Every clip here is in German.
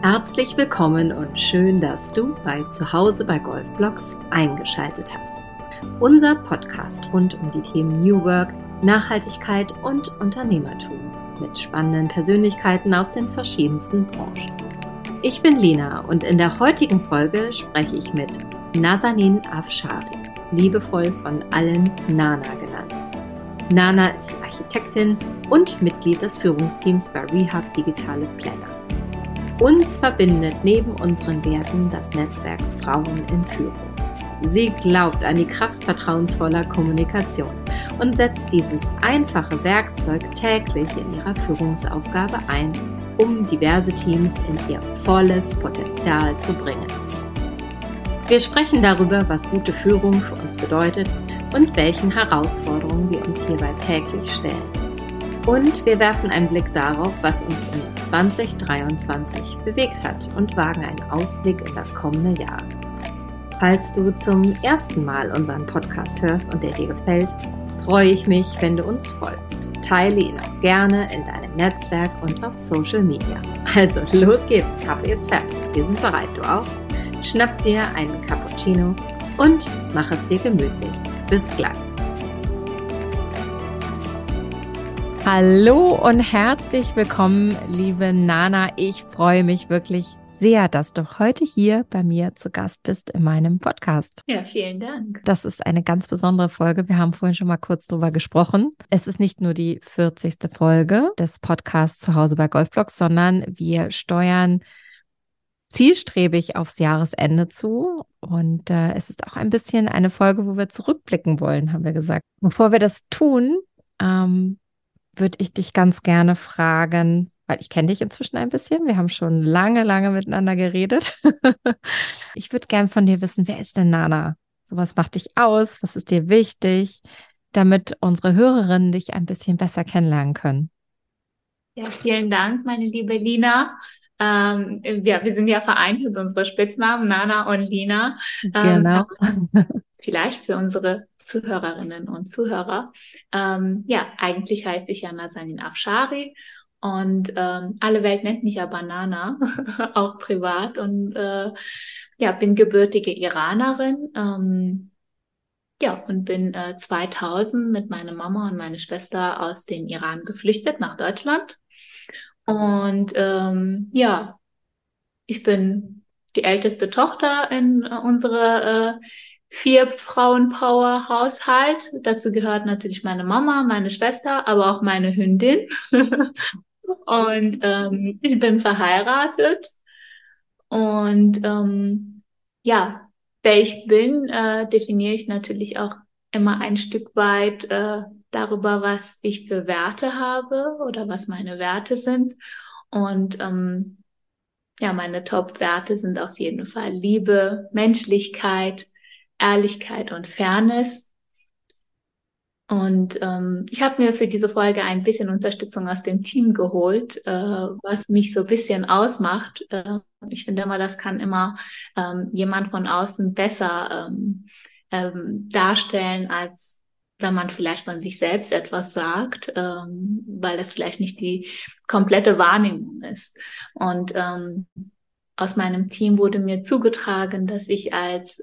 Herzlich willkommen und schön, dass du bei Zuhause bei Golfblogs eingeschaltet hast. Unser Podcast rund um die Themen New Work, Nachhaltigkeit und Unternehmertum mit spannenden Persönlichkeiten aus den verschiedensten Branchen. Ich bin Lina und in der heutigen Folge spreche ich mit Nazanin Afshari, liebevoll von allen Nana genannt. Nana ist Architektin und Mitglied des Führungsteams bei Rehab Digitale Planner. Uns verbindet neben unseren Werten das Netzwerk Frauen in Führung. Sie glaubt an die Kraft vertrauensvoller Kommunikation und setzt dieses einfache Werkzeug täglich in ihrer Führungsaufgabe ein, um diverse Teams in ihr volles Potenzial zu bringen. Wir sprechen darüber, was gute Führung für uns bedeutet und welchen Herausforderungen wir uns hierbei täglich stellen. Und wir werfen einen Blick darauf, was uns in 2023 bewegt hat und wagen einen Ausblick in das kommende Jahr. Falls du zum ersten Mal unseren Podcast hörst und der dir gefällt, freue ich mich, wenn du uns folgst. Teile ihn auch gerne in deinem Netzwerk und auf Social Media. Also, los geht's, Kaffee ist fertig. Wir sind bereit, du auch? Schnapp dir einen Cappuccino und mach es dir gemütlich. Bis gleich. Hallo und herzlich willkommen, liebe Nana. Ich freue mich wirklich sehr, dass du heute hier bei mir zu Gast bist in meinem Podcast. Ja, vielen Dank. Das ist eine ganz besondere Folge. Wir haben vorhin schon mal kurz drüber gesprochen. Es ist nicht nur die 40. Folge des Podcasts Zuhause bei Golfblogs, sondern wir steuern zielstrebig aufs Jahresende zu. Und es ist auch ein bisschen eine Folge, wo wir zurückblicken wollen, haben wir gesagt. Bevor wir das tun, würde ich dich ganz gerne fragen, weil ich kenne dich inzwischen ein bisschen. Wir haben schon lange miteinander geredet. Ich würde gern von dir wissen, wer ist denn Nana? So, was macht dich aus? Was ist dir wichtig? Damit unsere Hörerinnen dich ein bisschen besser kennenlernen können. Ja, vielen Dank, meine liebe Lina. Wir sind ja vereint mit unseren Spitznamen Nana und Lina. Genau. Vielleicht für unsere Zuhörerinnen und Zuhörer. Eigentlich heiße ich ja Nazanin Afshari und alle Welt nennt mich aber Nana, auch privat. Und bin gebürtige Iranerin. Und bin 2000 mit meiner Mama und meiner Schwester aus dem Iran geflüchtet nach Deutschland. Und ich bin die älteste Tochter in unserer 4-Frauen-Power-Haushalt. Dazu gehört natürlich meine Mama, meine Schwester, aber auch meine Hündin. Und ich bin verheiratet. Und wer ich bin, definiere ich natürlich auch immer ein Stück weit darüber, was ich für Werte habe oder was meine Werte sind. Und meine Top-Werte sind auf jeden Fall Liebe, Menschlichkeit, Ehrlichkeit und Fairness. Und ich habe mir für diese Folge ein bisschen Unterstützung aus dem Team geholt, was mich so ein bisschen ausmacht. Ich finde immer, das kann immer jemand von außen besser darstellen, als wenn man vielleicht von sich selbst etwas sagt, weil das vielleicht nicht die komplette Wahrnehmung ist. Und aus meinem Team wurde mir zugetragen, dass ich als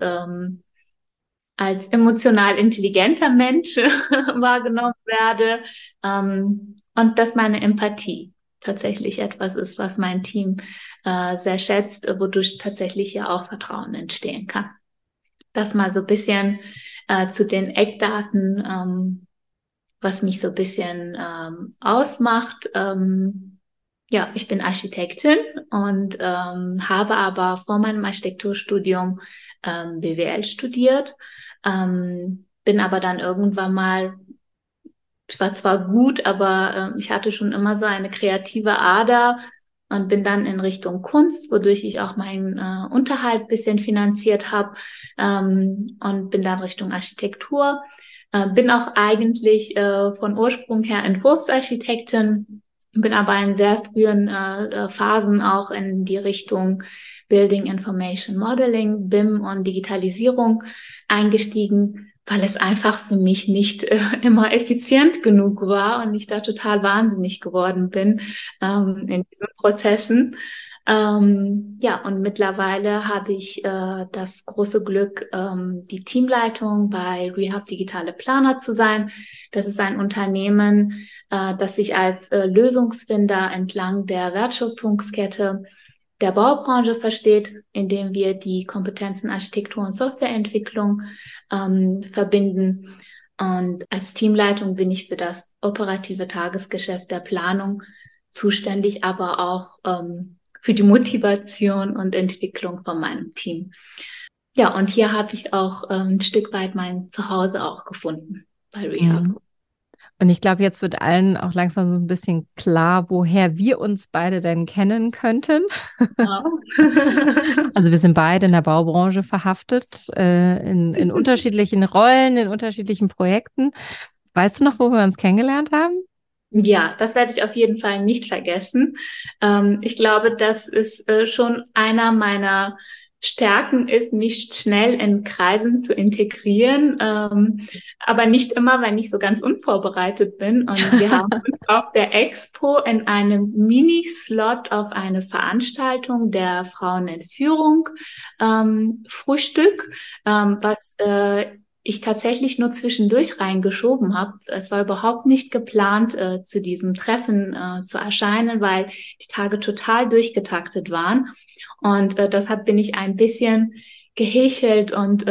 emotional intelligenter Mensch wahrgenommen werde und dass meine Empathie tatsächlich etwas ist, was mein Team sehr schätzt, wodurch tatsächlich ja auch Vertrauen entstehen kann. Das mal so ein bisschen zu den Eckdaten, was mich so ein bisschen ausmacht. Ich bin Architektin und habe aber vor meinem Architekturstudium BWL studiert, bin aber dann irgendwann mal, ich war zwar gut, aber ich hatte schon immer so eine kreative Ader und bin dann in Richtung Kunst, wodurch ich auch meinen Unterhalt ein bisschen finanziert habe, und bin dann Richtung Architektur. Bin auch eigentlich von Ursprung her Entwurfsarchitektin, bin aber in sehr frühen Phasen auch in die Richtung Building Information Modeling, BIM und Digitalisierung eingestiegen, weil es einfach für mich nicht immer effizient genug war und ich da total wahnsinnig geworden bin in diesen Prozessen. Ja, und mittlerweile habe ich das große Glück, die Teamleitung bei Rehab Digitale Planer zu sein. Das ist ein Unternehmen, das sich als Lösungsfinder entlang der Wertschöpfungskette der Baubranche versteht, indem wir die Kompetenzen Architektur und Softwareentwicklung verbinden. Und als Teamleitung bin ich für das operative Tagesgeschäft der Planung zuständig, aber auch für die Motivation und Entwicklung von meinem Team. Ja, und hier habe ich auch ein Stück weit mein Zuhause auch gefunden bei Rehab. Mhm. Und ich glaube, jetzt wird allen auch langsam so ein bisschen klar, woher wir uns beide denn kennen könnten. Ja. Also wir sind beide in der Baubranche verhaftet, in unterschiedlichen Rollen, in unterschiedlichen Projekten. Weißt du noch, wo wir uns kennengelernt haben? Ja, das werde ich auf jeden Fall nicht vergessen. Ich glaube, das ist schon einer meiner Stärken ist, mich schnell in Kreisen zu integrieren, aber nicht immer, wenn ich so ganz unvorbereitet bin. Und wir haben uns auf der Expo in einem Mini-Slot auf eine Veranstaltung der Frauen in Führung Frühstück, was ich tatsächlich nur zwischendurch reingeschoben habe. Es war überhaupt nicht geplant, zu diesem Treffen zu erscheinen, weil die Tage total durchgetaktet waren. Und deshalb bin ich ein bisschen gehechelt und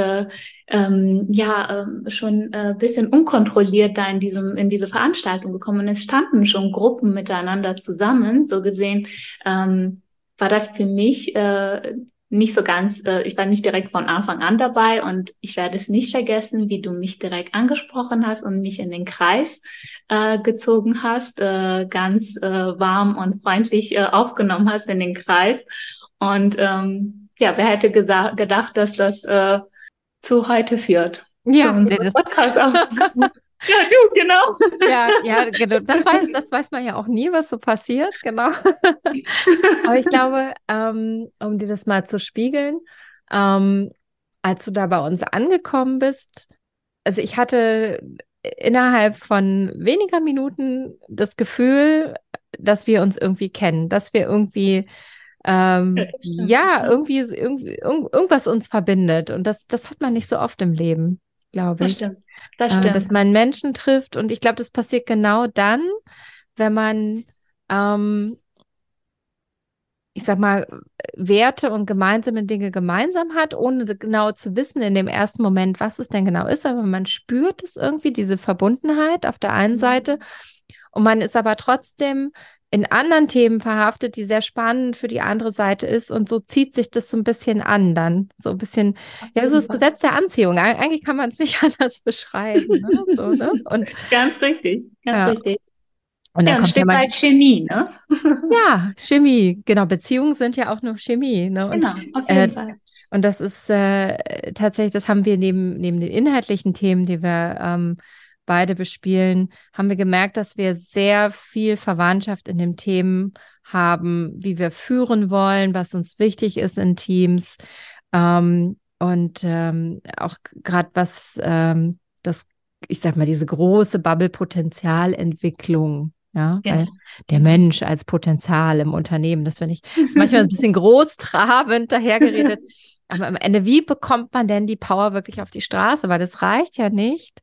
schon ein bisschen unkontrolliert da in diese Veranstaltung gekommen. Und es standen schon Gruppen miteinander zusammen. So gesehen war das für mich nicht so ganz, ich war nicht direkt von Anfang an dabei und ich werde es nicht vergessen, wie du mich direkt angesprochen hast und mich in den Kreis gezogen hast, ganz warm und freundlich aufgenommen hast in den Kreis. Und ja, wer hätte gedacht, dass das zu heute führt, zu Ja, unserem Podcast-Aufnahme. Ja, du, genau. ja, genau. Das weiß man ja auch nie, was so passiert, genau. Aber ich glaube, um dir das mal zu spiegeln, als du da bei uns angekommen bist, also ich hatte innerhalb von weniger Minuten das Gefühl, dass wir uns irgendwie kennen, dass wir irgendwie, Ja, das stimmt. ja, irgendwas uns verbindet. Und das hat man nicht so oft im Leben, glaube Das ich, stimmt. Das dass stimmt. man Menschen trifft. Und ich glaube, das passiert genau dann, wenn man, ähm, ich sag mal, Werte und gemeinsame Dinge gemeinsam hat, ohne genau zu wissen in dem ersten Moment, was es denn genau ist. Aber man spürt es irgendwie, diese Verbundenheit auf der einen Seite. Und man ist aber trotzdem in anderen Themen verhaftet, die sehr spannend für die andere Seite ist. Und so zieht sich das so ein bisschen an dann. So ein bisschen, Auf ja, so jeden das Fall. Gesetz der Anziehung. Eigentlich kann man es nicht anders beschreiben. Ne? So, ne? Und Ganz richtig, ganz ja, richtig. und Ja, dann ein kommt ja Stück mal, weit Chemie, ne? ja, Chemie. Genau, Beziehungen sind ja auch nur Chemie. Ne? Genau, auf Äh, jeden Fall. und das ist tatsächlich, das haben wir neben den inhaltlichen Themen, die wir beide bespielen, haben wir gemerkt, dass wir sehr viel Verwandtschaft in den Themen haben, wie wir führen wollen, was uns wichtig ist in Teams. Auch gerade was das, ich sag mal, diese große Bubble-Potenzialentwicklung. Ja, weil Genau, der genau. Mensch als Potenzial im Unternehmen, das finde ich, ist manchmal ein bisschen großtrabend dahergeredet. Aber am Ende, wie bekommt man denn die Power wirklich auf die Straße? Weil das reicht ja nicht,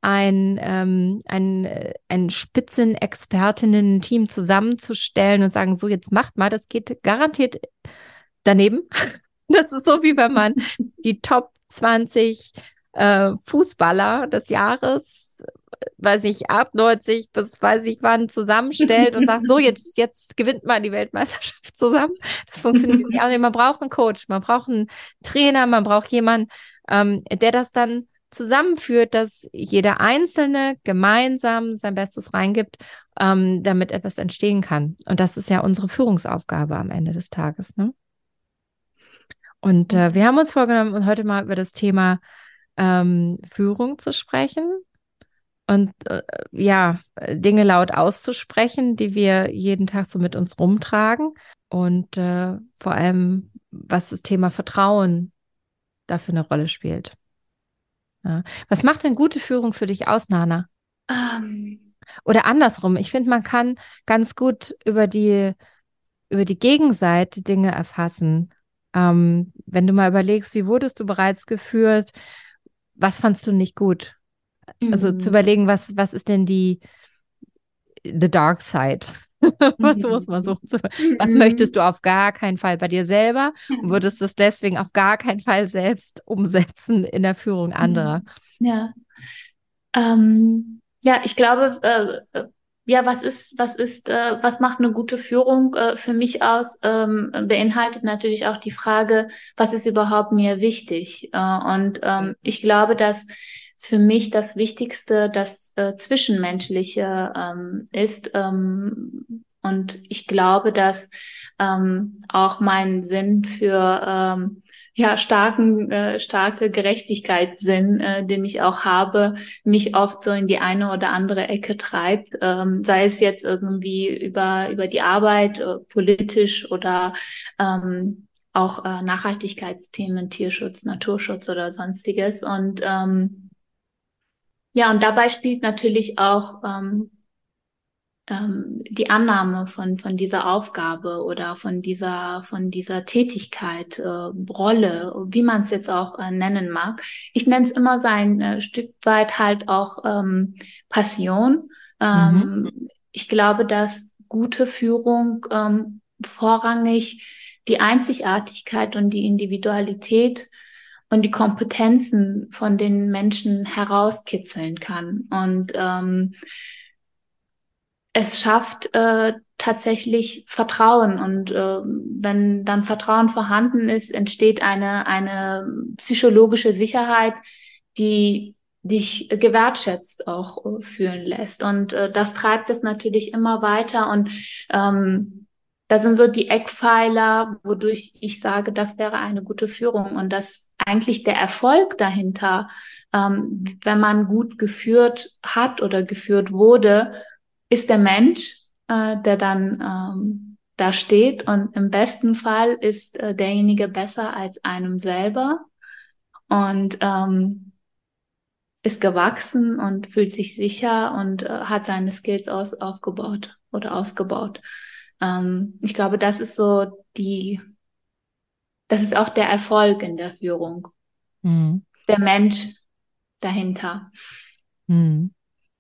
ein Spitzenexpertinnen-Team zusammenzustellen und sagen, so, jetzt macht mal, das geht garantiert daneben. Das ist so, wie wenn man die Top 20 Fußballer des Jahres, weiß ich, ab 90 bis weiß ich wann zusammenstellt und sagt, so, jetzt gewinnt mal die Weltmeisterschaft zusammen. Das funktioniert nicht. Also man braucht einen Coach, man braucht einen Trainer, man braucht jemanden, der das dann zusammenführt, dass jeder Einzelne gemeinsam sein Bestes reingibt, damit etwas entstehen kann. Und das ist ja unsere Führungsaufgabe am Ende des Tages, ne? Und wir haben uns vorgenommen, heute mal über das Thema Führung zu sprechen und ja, Dinge laut auszusprechen, die wir jeden Tag so mit uns rumtragen. Und vor allem, was das Thema Vertrauen dafür eine Rolle spielt. Ja. Was macht denn gute Führung für dich aus, Nana? Ähm, Oder andersrum, ich finde, man kann ganz gut über die über die Gegenseite Dinge erfassen. Wenn du mal überlegst, wie wurdest du bereits geführt, was fandst du nicht gut? Also zu überlegen, was ist denn the dark side? Was muss man so? Was möchtest du auf gar keinen Fall bei dir selber und würdest es deswegen auf gar keinen Fall selbst umsetzen in der Führung anderer? Ja. Ja, ich glaube, ja, was macht eine gute Führung für mich aus? Beinhaltet natürlich auch die Frage, was ist überhaupt mir wichtig? Ich glaube, dass für mich das Wichtigste das Zwischenmenschliche ist. Und ich glaube, dass auch mein Sinn für ja, starke Gerechtigkeitssinn, den ich auch habe, mich oft so in die eine oder andere Ecke treibt, sei es jetzt irgendwie über die Arbeit, politisch oder auch Nachhaltigkeitsthemen, Tierschutz, Naturschutz oder sonstiges. Und ja, und dabei spielt natürlich auch die Annahme von dieser Aufgabe oder von dieser Tätigkeit, Rolle, wie man es jetzt auch nennen mag. Ich nenne es immer so ein Stück weit halt auch Passion. Ich glaube, dass gute Führung vorrangig die Einzigartigkeit und die Individualität und die Kompetenzen von den Menschen herauskitzeln kann. Und es schafft tatsächlich Vertrauen und wenn dann Vertrauen vorhanden ist, entsteht eine psychologische Sicherheit, die dich gewertschätzt auch fühlen lässt und das treibt es natürlich immer weiter und das sind so die Eckpfeiler, wodurch ich sage, das wäre eine gute Führung und dass eigentlich der Erfolg dahinter, wenn man gut geführt hat oder geführt wurde, ist der Mensch, der dann da steht und im besten Fall ist derjenige besser als einem selber und ist gewachsen und fühlt sich sicher und hat seine Skills aufgebaut oder ausgebaut. Ich glaube, das ist so das ist auch der Erfolg in der Führung. Der Mensch dahinter. Wenn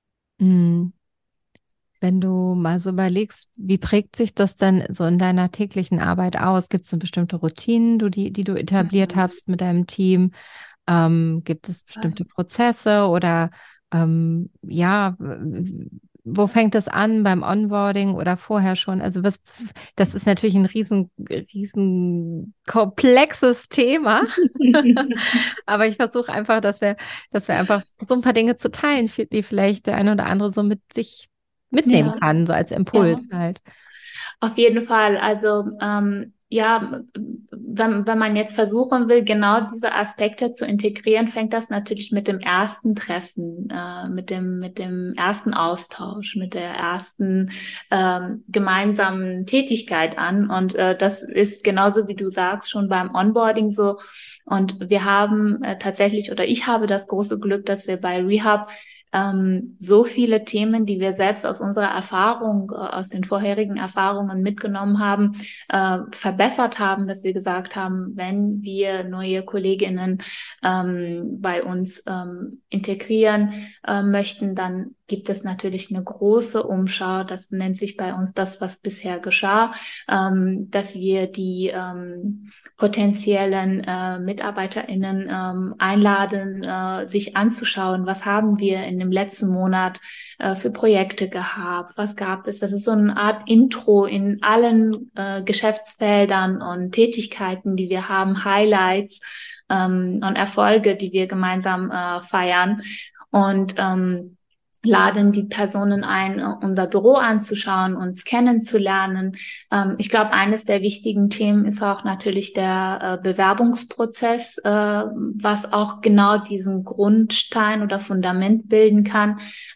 du mal so überlegst, wie prägt sich das denn so in deiner täglichen Arbeit aus? Gibt es so bestimmte Routinen, die du etabliert hast mit deinem Team? Gibt es bestimmte Prozesse oder ja, wo fängt es an beim Onboarding oder vorher schon? Also das ist natürlich ein riesen komplexes Thema. Aber ich versuche einfach, dass wir einfach so ein paar Dinge zu teilen, die vielleicht der eine oder andere so mit sich mitnehmen kann, so als Impuls halt. Auf jeden Fall. Also ja, wenn man jetzt versuchen will, genau diese Aspekte zu integrieren, fängt das natürlich mit dem ersten Treffen, mit dem ersten Austausch, mit der ersten gemeinsamen Tätigkeit an. Und das ist genauso, wie du sagst, schon beim Onboarding so. Und wir haben tatsächlich, oder ich habe das große Glück, dass wir bei Rehab so viele Themen, die wir selbst aus unserer Erfahrung, aus den vorherigen Erfahrungen mitgenommen haben, verbessert haben, dass wir gesagt haben, wenn wir neue Kolleginnen bei uns integrieren möchten, dann gibt es natürlich eine große Umschau. Das nennt sich bei uns das, was bisher geschah, dass wir die potenziellen MitarbeiterInnen einladen, sich anzuschauen, was haben wir in dem letzten Monat für Projekte gehabt, was gab es. Das ist so eine Art Intro in allen Geschäftsfeldern und Tätigkeiten, die wir haben, Highlights und Erfolge, die wir gemeinsam feiern und laden die Personen ein, unser Büro anzuschauen, uns kennenzulernen. Ich glaube, eines der wichtigen Themen ist auch natürlich der Bewerbungsprozess, was auch genau diesen Grundstein oder Fundament bilden kann,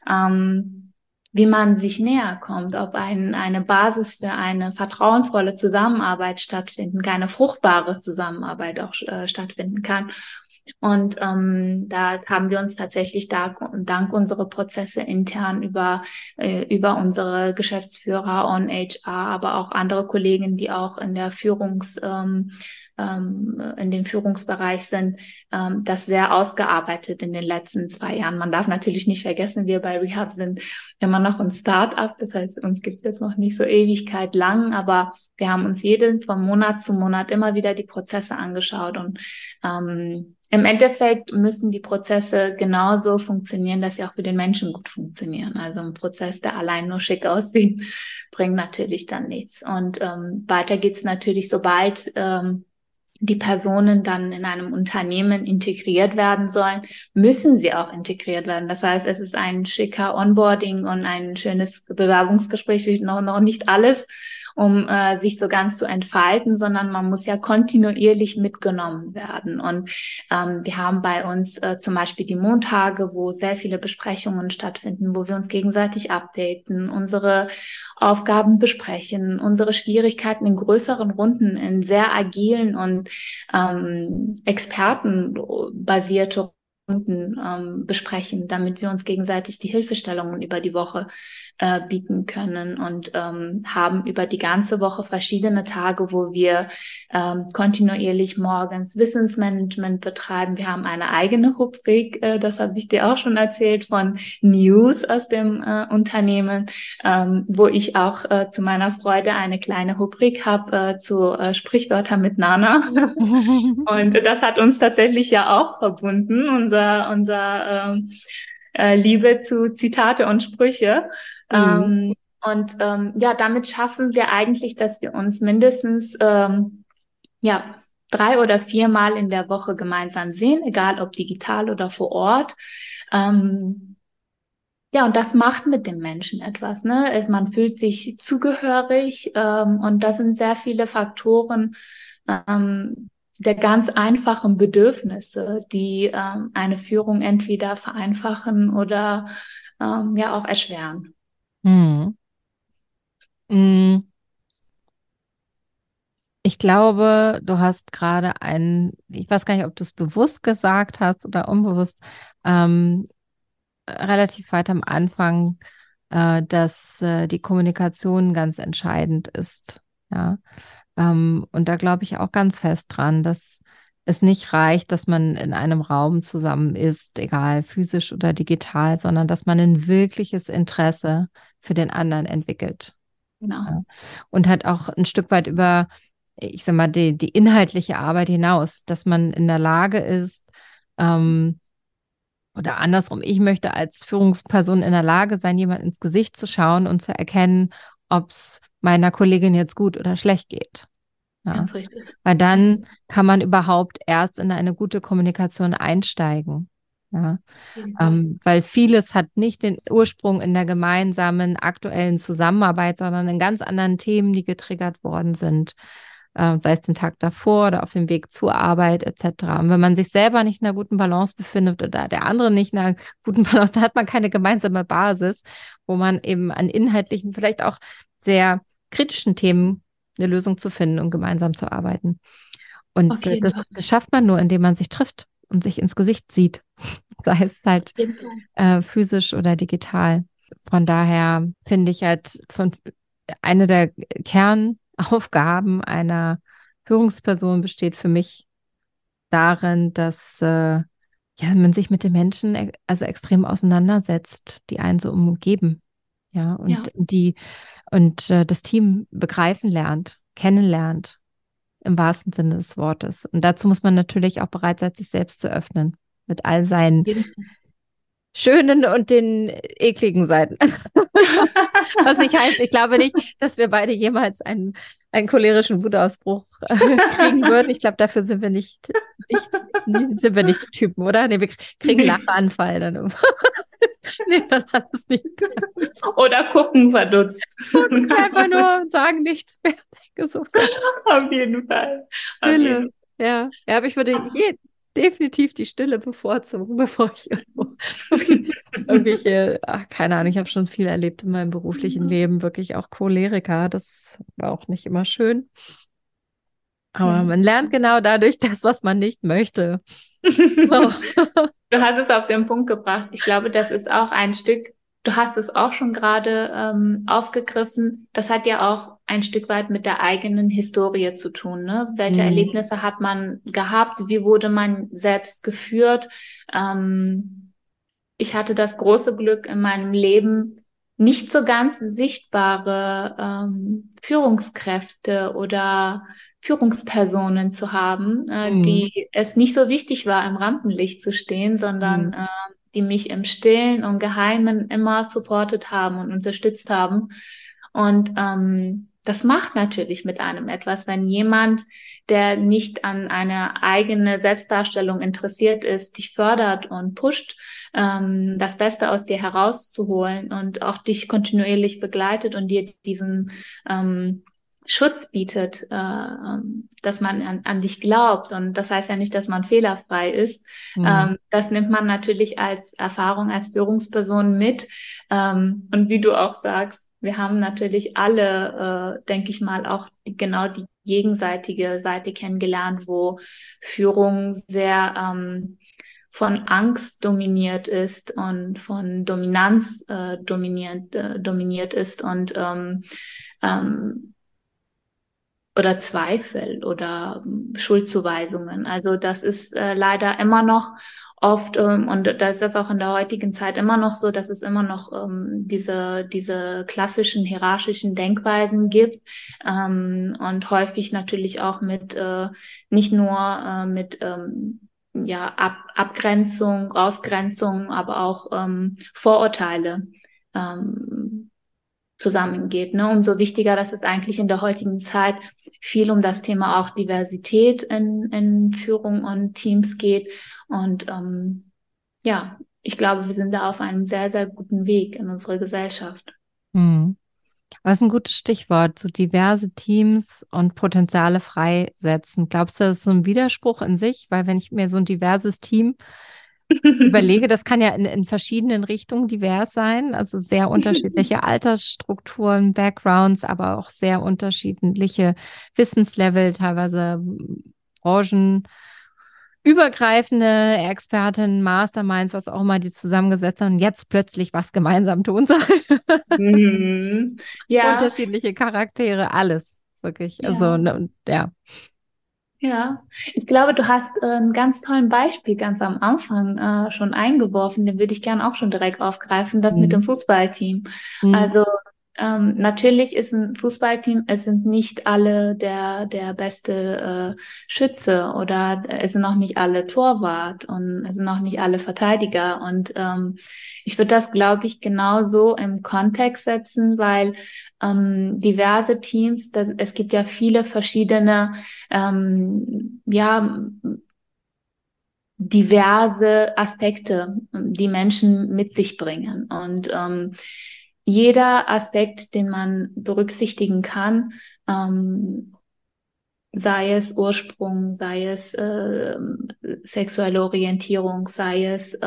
wie man sich näher kommt, ob eine Basis für eine vertrauensvolle Zusammenarbeit stattfinden kann, eine fruchtbare Zusammenarbeit auch stattfinden kann. Und da haben wir uns tatsächlich dank unserer Prozesse intern über unsere Geschäftsführer on HR, aber auch andere Kollegen, die auch in der in dem Führungsbereich sind, das sehr ausgearbeitet in den letzten 2 Jahren. Man darf natürlich nicht vergessen, wir bei Rehab sind immer noch ein Start-up. Das heißt, uns gibt es jetzt noch nicht so Ewigkeit lang, aber wir haben uns von Monat zu Monat immer wieder die Prozesse angeschaut und im Endeffekt müssen die Prozesse genauso funktionieren, dass sie auch für den Menschen gut funktionieren. Also ein Prozess, der allein nur schick aussieht, bringt natürlich dann nichts. Und weiter geht's natürlich, sobald die Personen dann in einem Unternehmen integriert werden sollen, müssen sie auch integriert werden. Das heißt, es ist ein schicker Onboarding und ein schönes Bewerbungsgespräch, noch nicht alles, um sich so ganz zu entfalten, sondern man muss ja kontinuierlich mitgenommen werden. Und wir haben bei uns zum Beispiel die Montage, wo sehr viele Besprechungen stattfinden, wo wir uns gegenseitig updaten, unsere Aufgaben besprechen, unsere Schwierigkeiten in größeren Runden, in sehr agilen und expertenbasierte Runden besprechen, damit wir uns gegenseitig die Hilfestellungen über die Woche bieten können und haben über die ganze Woche verschiedene Tage, wo wir kontinuierlich morgens Wissensmanagement betreiben. Wir haben eine eigene Rubrik, das habe ich dir auch schon erzählt, von News aus dem Unternehmen, wo ich auch zu meiner Freude eine kleine Rubrik habe zu Sprichwörter mit Nana. Und das hat uns tatsächlich ja auch verbunden, unser Liebe zu Zitate und Sprüche. Ja, damit schaffen wir eigentlich, dass wir uns mindestens 3 oder 4 Mal in der Woche gemeinsam sehen, egal ob digital oder vor Ort. Ja, und das macht mit dem Menschen etwas, ne? Man fühlt sich zugehörig, und das sind sehr viele Faktoren der ganz einfachen Bedürfnisse, die eine Führung entweder vereinfachen oder ja auch erschweren. Hm. Hm. Ich glaube, du hast gerade ich weiß gar nicht, ob du es bewusst gesagt hast oder unbewusst, relativ weit am Anfang, dass die Kommunikation ganz entscheidend ist. Ja. Und da glaube ich auch ganz fest dran, dass es nicht reicht, dass man in einem Raum zusammen ist, egal physisch oder digital, sondern dass man ein wirkliches Interesse für den anderen entwickelt. Genau. Ja. Und halt auch ein Stück weit über, ich sag mal, die inhaltliche Arbeit hinaus, dass man in der Lage ist, oder andersrum, ich möchte als Führungsperson in der Lage sein, jemand ins Gesicht zu schauen und zu erkennen, ob es meiner Kollegin jetzt gut oder schlecht geht. Ja. Ganz richtig. Weil dann kann man überhaupt erst in eine gute Kommunikation einsteigen. Ja. Weil vieles hat nicht den Ursprung in der gemeinsamen aktuellen Zusammenarbeit, sondern in ganz anderen Themen, die getriggert worden sind. Sei es den Tag davor oder auf dem Weg zur Arbeit etc. Und wenn man sich selber nicht in einer guten Balance befindet oder der andere nicht in einer guten Balance, dann hat man keine gemeinsame Basis, wo man eben an inhaltlichen, vielleicht auch sehr kritischen Themen eine Lösung zu finden und gemeinsam zu arbeiten. Und das schafft man nur, indem man sich trifft und sich ins Gesicht sieht, sei es halt physisch oder digital. Von daher finde ich halt eine der Kernaufgaben einer Führungsperson besteht für mich darin, dass man sich mit den Menschen also extrem auseinandersetzt, die einen so umgeben. Ja, und das Team begreifen lernt, kennenlernt, im wahrsten Sinne des Wortes. Und dazu muss man natürlich auch bereit sein, sich selbst zu öffnen, mit all seinen schönen und den ekligen Seiten. Was nicht heißt, ich glaube nicht, dass wir beide jemals einen cholerischen Wutausbruch kriegen würden. Ich glaube, dafür sind wir nicht die Typen, oder? Nee, wir kriegen Lachanfall dann immer. Nee, das hat es nicht. Oder gucken verdutzt. Gucken einfach nur und sagen nichts mehr. Auf jeden Fall. Stille. Ja, aber ich würde definitiv die Stille bevorzugen, bevor ich irgendwelche, keine Ahnung, ich habe schon viel erlebt in meinem beruflichen Leben, wirklich auch Choleriker, das war auch nicht immer schön. Aber man lernt genau dadurch das, was man nicht möchte. So. Du hast es auf den Punkt gebracht. Ich glaube, das ist auch ein Stück, du hast es auch schon gerade aufgegriffen. Das hat ja auch ein Stück weit mit der eigenen Historie zu tun, ne? Welche Erlebnisse hat man gehabt? Wie wurde man selbst geführt? Ich hatte das große Glück in meinem Leben, nicht so ganz sichtbare Führungskräfte oder Führungspersonen zu haben, die es nicht so wichtig war, im Rampenlicht zu stehen, sondern die mich im Stillen und Geheimen immer supportet haben und unterstützt haben. Und das macht natürlich mit einem etwas, wenn jemand, der nicht an eine eigene Selbstdarstellung interessiert ist, dich fördert und pusht, das Beste aus dir herauszuholen und auch dich kontinuierlich begleitet und dir diesen Schutz bietet, dass man an dich glaubt. Und das heißt ja nicht, dass man fehlerfrei ist. Das nimmt man natürlich als Erfahrung, als Führungsperson mit. Und wie du auch sagst, wir haben natürlich alle, denke ich mal, auch genau die gegenseitige Seite kennengelernt, wo Führung sehr von Angst dominiert ist und von Dominanz dominiert ist und oder Zweifel oder Schuldzuweisungen. Also das ist leider immer noch oft, und da ist das auch in der heutigen Zeit immer noch so, dass es immer noch diese klassischen hierarchischen Denkweisen gibt, und häufig natürlich auch mit nicht nur mit Abgrenzung, Ausgrenzung, aber auch Vorurteile zusammengeht. Ne? Umso wichtiger, dass es eigentlich in der heutigen Zeit viel um das Thema auch Diversität in Führung und Teams geht. Und ich glaube, wir sind da auf einem sehr, sehr guten Weg in unserer Gesellschaft. Was ist ein gutes Stichwort, so diverse Teams und Potenziale freisetzen. Glaubst du, das ist so ein Widerspruch in sich? Weil wenn ich mir so ein diverses Team überlege, das kann ja in verschiedenen Richtungen divers sein, also sehr unterschiedliche Altersstrukturen, Backgrounds, aber auch sehr unterschiedliche Wissenslevel, teilweise branchenübergreifende Expertinnen, Masterminds, was auch immer, die zusammengesetzt haben und jetzt plötzlich was gemeinsam tun sollen. Ja. Unterschiedliche Charaktere, alles, wirklich. Ja. Also, ja. Ja, ich glaube, du hast einen ganz tollen Beispiel ganz am Anfang schon eingeworfen, den würde ich gern auch schon direkt aufgreifen, das mit dem Fußballteam. Also natürlich ist ein Fußballteam, es sind nicht alle der beste Schütze oder es sind noch nicht alle Torwart und es sind noch nicht alle Verteidiger. Und ich würde das, glaube ich, genauso im Kontext setzen, weil diverse Teams, es gibt ja viele verschiedene diverse Aspekte, die Menschen mit sich bringen. Und jeder Aspekt, den man berücksichtigen kann, sei es Ursprung, sei es sexuelle Orientierung, sei es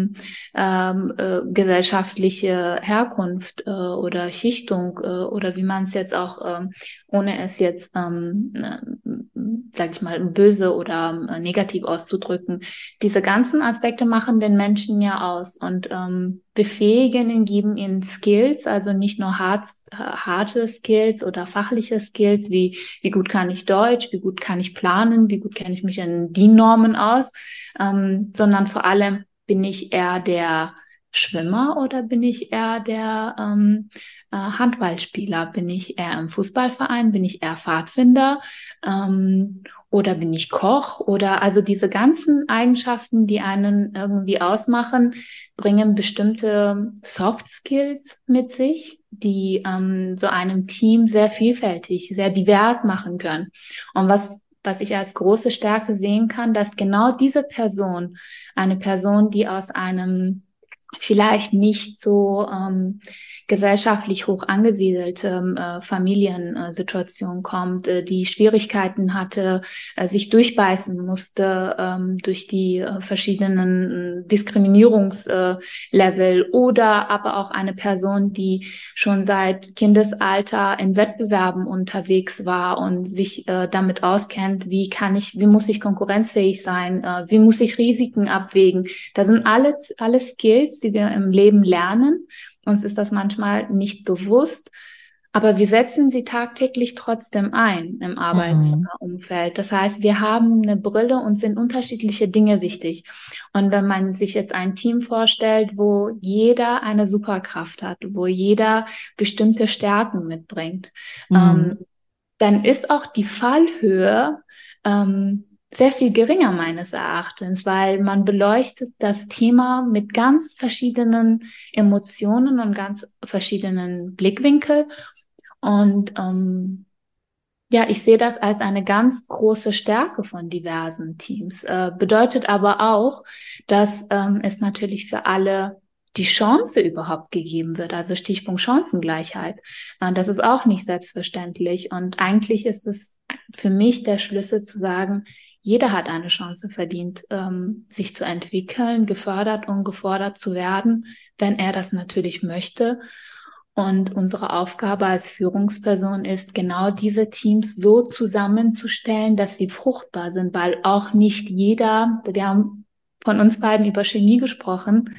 gesellschaftliche Herkunft oder Schichtung oder wie man es jetzt auch, ohne es jetzt, sag ich mal, böse oder negativ auszudrücken. Diese ganzen Aspekte machen den Menschen ja aus und befähigen ihn, geben ihnen Skills, also nicht nur harte Skills oder fachliche Skills, wie gut kann ich Deutsch, wie gut kann ich planen, wie gut kenne ich mich an DIN-Normen aus, sondern vor allem, bin ich eher der Schwimmer oder bin ich eher der Handballspieler? Bin ich eher im Fußballverein? Bin ich eher Pfadfinder? Oder bin ich Koch? Oder also diese ganzen Eigenschaften, die einen irgendwie ausmachen, bringen bestimmte Soft Skills mit sich, die so einem Team sehr vielfältig, sehr divers machen können. Und was ich als große Stärke sehen kann, dass genau diese Person, eine Person, die aus einem vielleicht nicht so gesellschaftlich hoch angesiedelte Familiensituation kommt, die Schwierigkeiten hatte, sich durchbeißen musste durch die verschiedenen Diskriminierungslevel, oder aber auch eine Person, die schon seit Kindesalter in Wettbewerben unterwegs war und sich damit auskennt, wie muss ich konkurrenzfähig sein, wie muss ich Risiken abwägen. Das sind alles Skills, die wir im Leben lernen. Uns ist das manchmal nicht bewusst, aber wir setzen sie tagtäglich trotzdem ein im Arbeitsumfeld. Das heißt, wir haben eine Brille und sind unterschiedliche Dinge wichtig. Und wenn man sich jetzt ein Team vorstellt, wo jeder eine Superkraft hat, wo jeder bestimmte Stärken mitbringt, dann ist auch die Fallhöhe sehr viel geringer meines Erachtens, weil man beleuchtet das Thema mit ganz verschiedenen Emotionen und ganz verschiedenen Blickwinkeln. Und ja, ich sehe das als eine ganz große Stärke von diversen Teams. Bedeutet aber auch, dass es natürlich für alle die Chance überhaupt gegeben wird, also Stichpunkt Chancengleichheit. Das ist auch nicht selbstverständlich. Und eigentlich ist es für mich der Schlüssel zu sagen, jeder hat eine Chance verdient, sich zu entwickeln, gefördert und gefordert zu werden, wenn er das natürlich möchte. Und unsere Aufgabe als Führungsperson ist, genau diese Teams so zusammenzustellen, dass sie fruchtbar sind, weil auch nicht jeder, wir haben von uns beiden über Chemie gesprochen,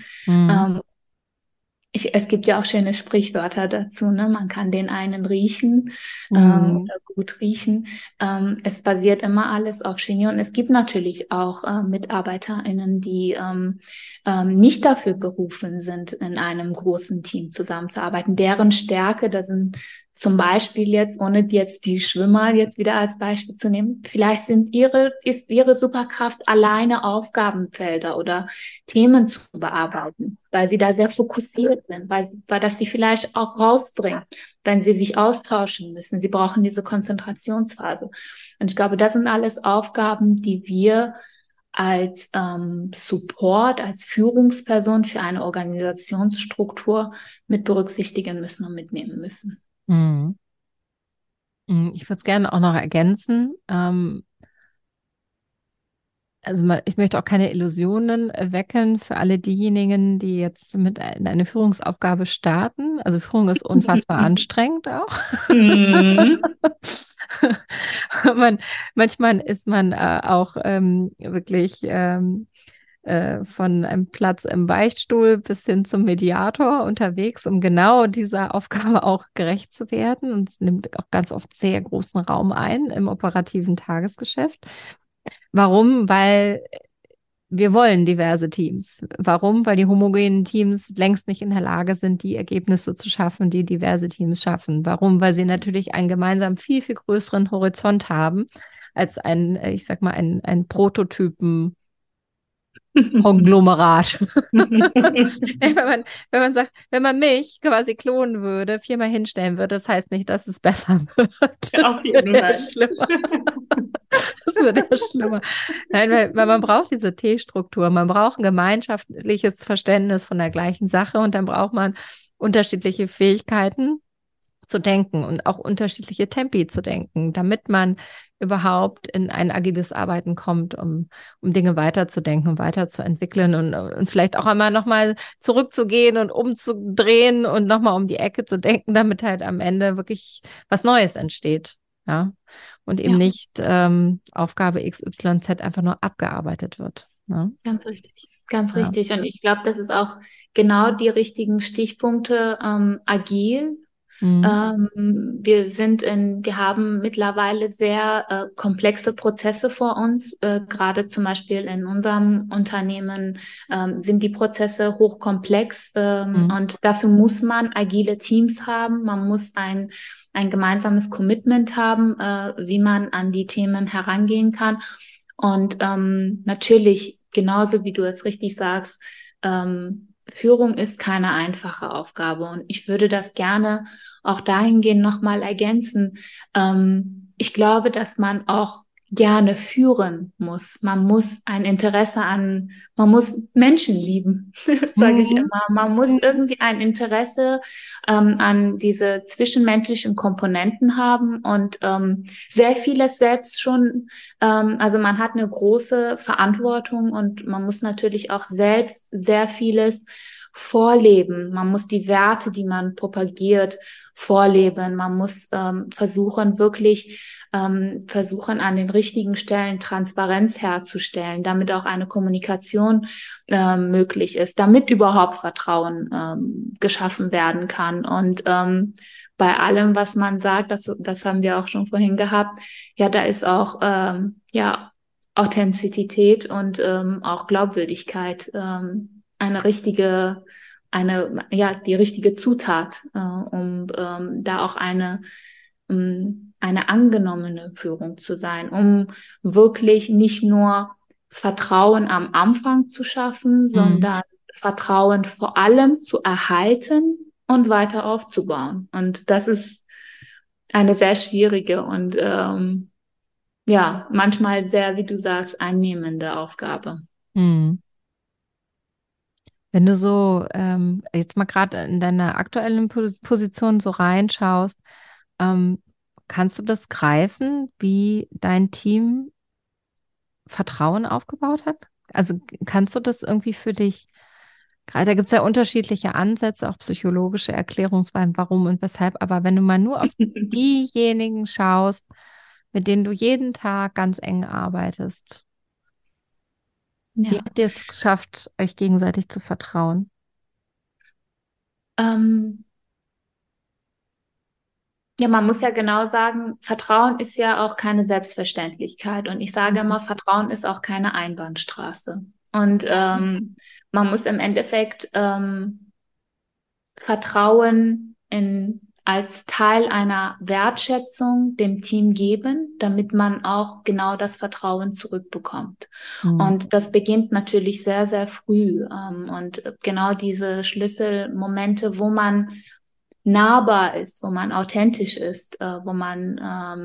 es gibt ja auch schöne Sprichwörter dazu, ne? Man kann den einen riechen oder gut riechen. Es basiert immer alles auf Chemie, und es gibt natürlich auch MitarbeiterInnen, die nicht dafür berufen sind, in einem großen Team zusammenzuarbeiten. Deren Stärke, das sind zum Beispiel jetzt, ohne jetzt die Schwimmer jetzt wieder als Beispiel zu nehmen, vielleicht ist ihre Superkraft alleine Aufgabenfelder oder Themen zu bearbeiten, weil sie da sehr fokussiert sind, weil das sie vielleicht auch rausbringt, wenn sie sich austauschen müssen. Sie brauchen diese Konzentrationsphase. Und ich glaube, das sind alles Aufgaben, die wir als Support, als Führungsperson für eine Organisationsstruktur mit berücksichtigen müssen und mitnehmen müssen. Ich würde es gerne auch noch ergänzen. Also ich möchte auch keine Illusionen wecken für alle diejenigen, die jetzt in eine Führungsaufgabe starten. Also Führung ist unfassbar anstrengend auch. Manchmal ist man auch wirklich von einem Platz im Beichtstuhl bis hin zum Mediator unterwegs, um genau dieser Aufgabe auch gerecht zu werden. Und es nimmt auch ganz oft sehr großen Raum ein im operativen Tagesgeschäft. Warum? Weil wir wollen diverse Teams. Warum? Weil die homogenen Teams längst nicht in der Lage sind, die Ergebnisse zu schaffen, die diverse Teams schaffen. Warum? Weil sie natürlich einen gemeinsam viel, viel größeren Horizont haben als ich sag mal, ein Prototypen Konglomerat. Wenn man sagt, wenn man mich quasi klonen würde, 4-mal hinstellen würde, das heißt nicht, dass es besser wird. Das wird ja schlimmer. Das wird ja schlimmer. Nein, weil man braucht diese T-Struktur. Man braucht ein gemeinschaftliches Verständnis von der gleichen Sache, und dann braucht man unterschiedliche Fähigkeiten zu denken und auch unterschiedliche Tempi zu denken, damit man überhaupt in ein agiles Arbeiten kommt, um Dinge weiterzudenken und weiterzuentwickeln und vielleicht auch einmal nochmal zurückzugehen und umzudrehen und nochmal um die Ecke zu denken, damit halt am Ende wirklich was Neues entsteht. Ja, und eben nicht Aufgabe XYZ einfach nur abgearbeitet wird. Ne? Ganz richtig, ganz richtig. Und ich glaube, das ist auch genau die richtigen Stichpunkte, agil. Wir haben mittlerweile sehr komplexe Prozesse vor uns. Gerade zum Beispiel in unserem Unternehmen sind die Prozesse hochkomplex, und dafür muss man agile Teams haben. Man muss ein gemeinsames Commitment haben, wie man an die Themen herangehen kann. Und natürlich, genauso wie du es richtig sagst, Führung ist keine einfache Aufgabe, und ich würde das gerne auch dahingehend nochmal ergänzen. Ich glaube, dass man auch gerne führen muss. Man muss ein Interesse man muss Menschen lieben, sage ich Mhm. immer. Man muss Mhm. irgendwie ein Interesse an diese zwischenmenschlichen Komponenten haben und sehr vieles selbst schon, also man hat eine große Verantwortung und man muss natürlich auch selbst sehr vieles vorleben. Man muss die Werte, die man propagiert, vorleben. Man muss versuchen, wirklich versuchen, an den richtigen Stellen Transparenz herzustellen, damit auch eine Kommunikation möglich ist, damit überhaupt Vertrauen geschaffen werden kann. Und bei allem, was man sagt, das haben wir auch schon vorhin gehabt, ja, da ist auch ja Authentizität und auch Glaubwürdigkeit ja, die richtige Zutat, um da auch eine angenommene Führung zu sein, um wirklich nicht nur Vertrauen am Anfang zu schaffen, Mhm. sondern Vertrauen vor allem zu erhalten und weiter aufzubauen. Und das ist eine sehr schwierige und ja, manchmal sehr, wie du sagst, einnehmende Aufgabe. Mhm. Wenn du so jetzt mal gerade in deiner aktuellen Position so reinschaust, ähm, kannst du das greifen, wie dein Team Vertrauen aufgebaut hat? Also kannst du das irgendwie für dich, gerade da gibt es ja unterschiedliche Ansätze, auch psychologische Erklärungsweisen, warum und weshalb, aber wenn du mal nur auf diejenigen schaust, mit denen du jeden Tag ganz eng arbeitest, wie Ja. habt ihr es geschafft, euch gegenseitig zu vertrauen? Ähm, Ja, man muss ja genau sagen, Vertrauen ist ja auch keine Selbstverständlichkeit. Und ich sage Mhm. immer, Vertrauen ist auch keine Einbahnstraße. Und Ja. man muss im Endeffekt Vertrauen als Teil einer Wertschätzung dem Team geben, damit man auch genau das Vertrauen zurückbekommt. Mhm. Und das beginnt natürlich sehr, sehr früh. Und genau diese Schlüsselmomente, wo man nahbar ist, wo man authentisch ist, wo man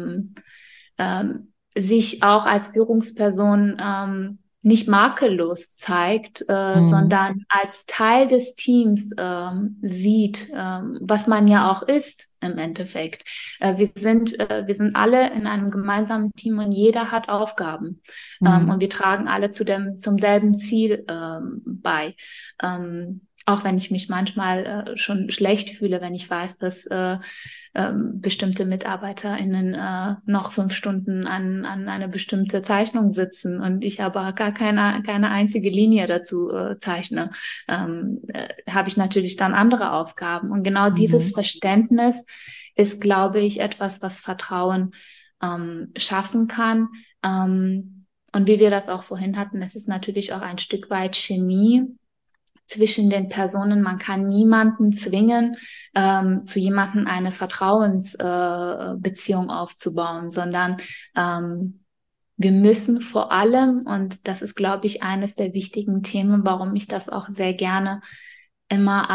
sich auch als Führungsperson nicht makellos zeigt, Mhm. sondern als Teil des Teams sieht, was man ja auch ist im Endeffekt. Wir sind alle in einem gemeinsamen Team und jeder hat Aufgaben. Und Mhm. wir tragen alle zum selben Ziel bei. Auch wenn ich mich manchmal schon schlecht fühle, wenn ich weiß, dass bestimmte MitarbeiterInnen noch 5 Stunden an eine bestimmte Zeichnung sitzen und ich aber gar keine einzige Linie dazu zeichne, habe ich natürlich dann andere Aufgaben. Und genau dieses Mhm. Verständnis ist, glaube ich, etwas, was Vertrauen schaffen kann. Und wie wir das auch vorhin hatten, es ist natürlich auch ein Stück weit Chemie zwischen den Personen. Man kann niemanden zwingen, zu jemandem eine Vertrauensbeziehung aufzubauen, sondern wir müssen vor allem, und das ist, glaube ich, eines der wichtigen Themen, warum ich das auch sehr gerne immer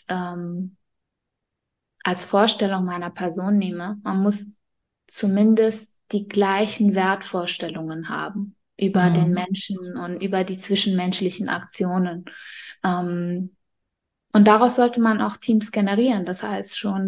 als Vorstellung meiner Person nehme, man muss zumindest die gleichen Wertvorstellungen haben über den Mhm. Menschen und über die zwischenmenschlichen Aktionen. Ähm, und daraus sollte man auch Teams generieren. Das heißt, schon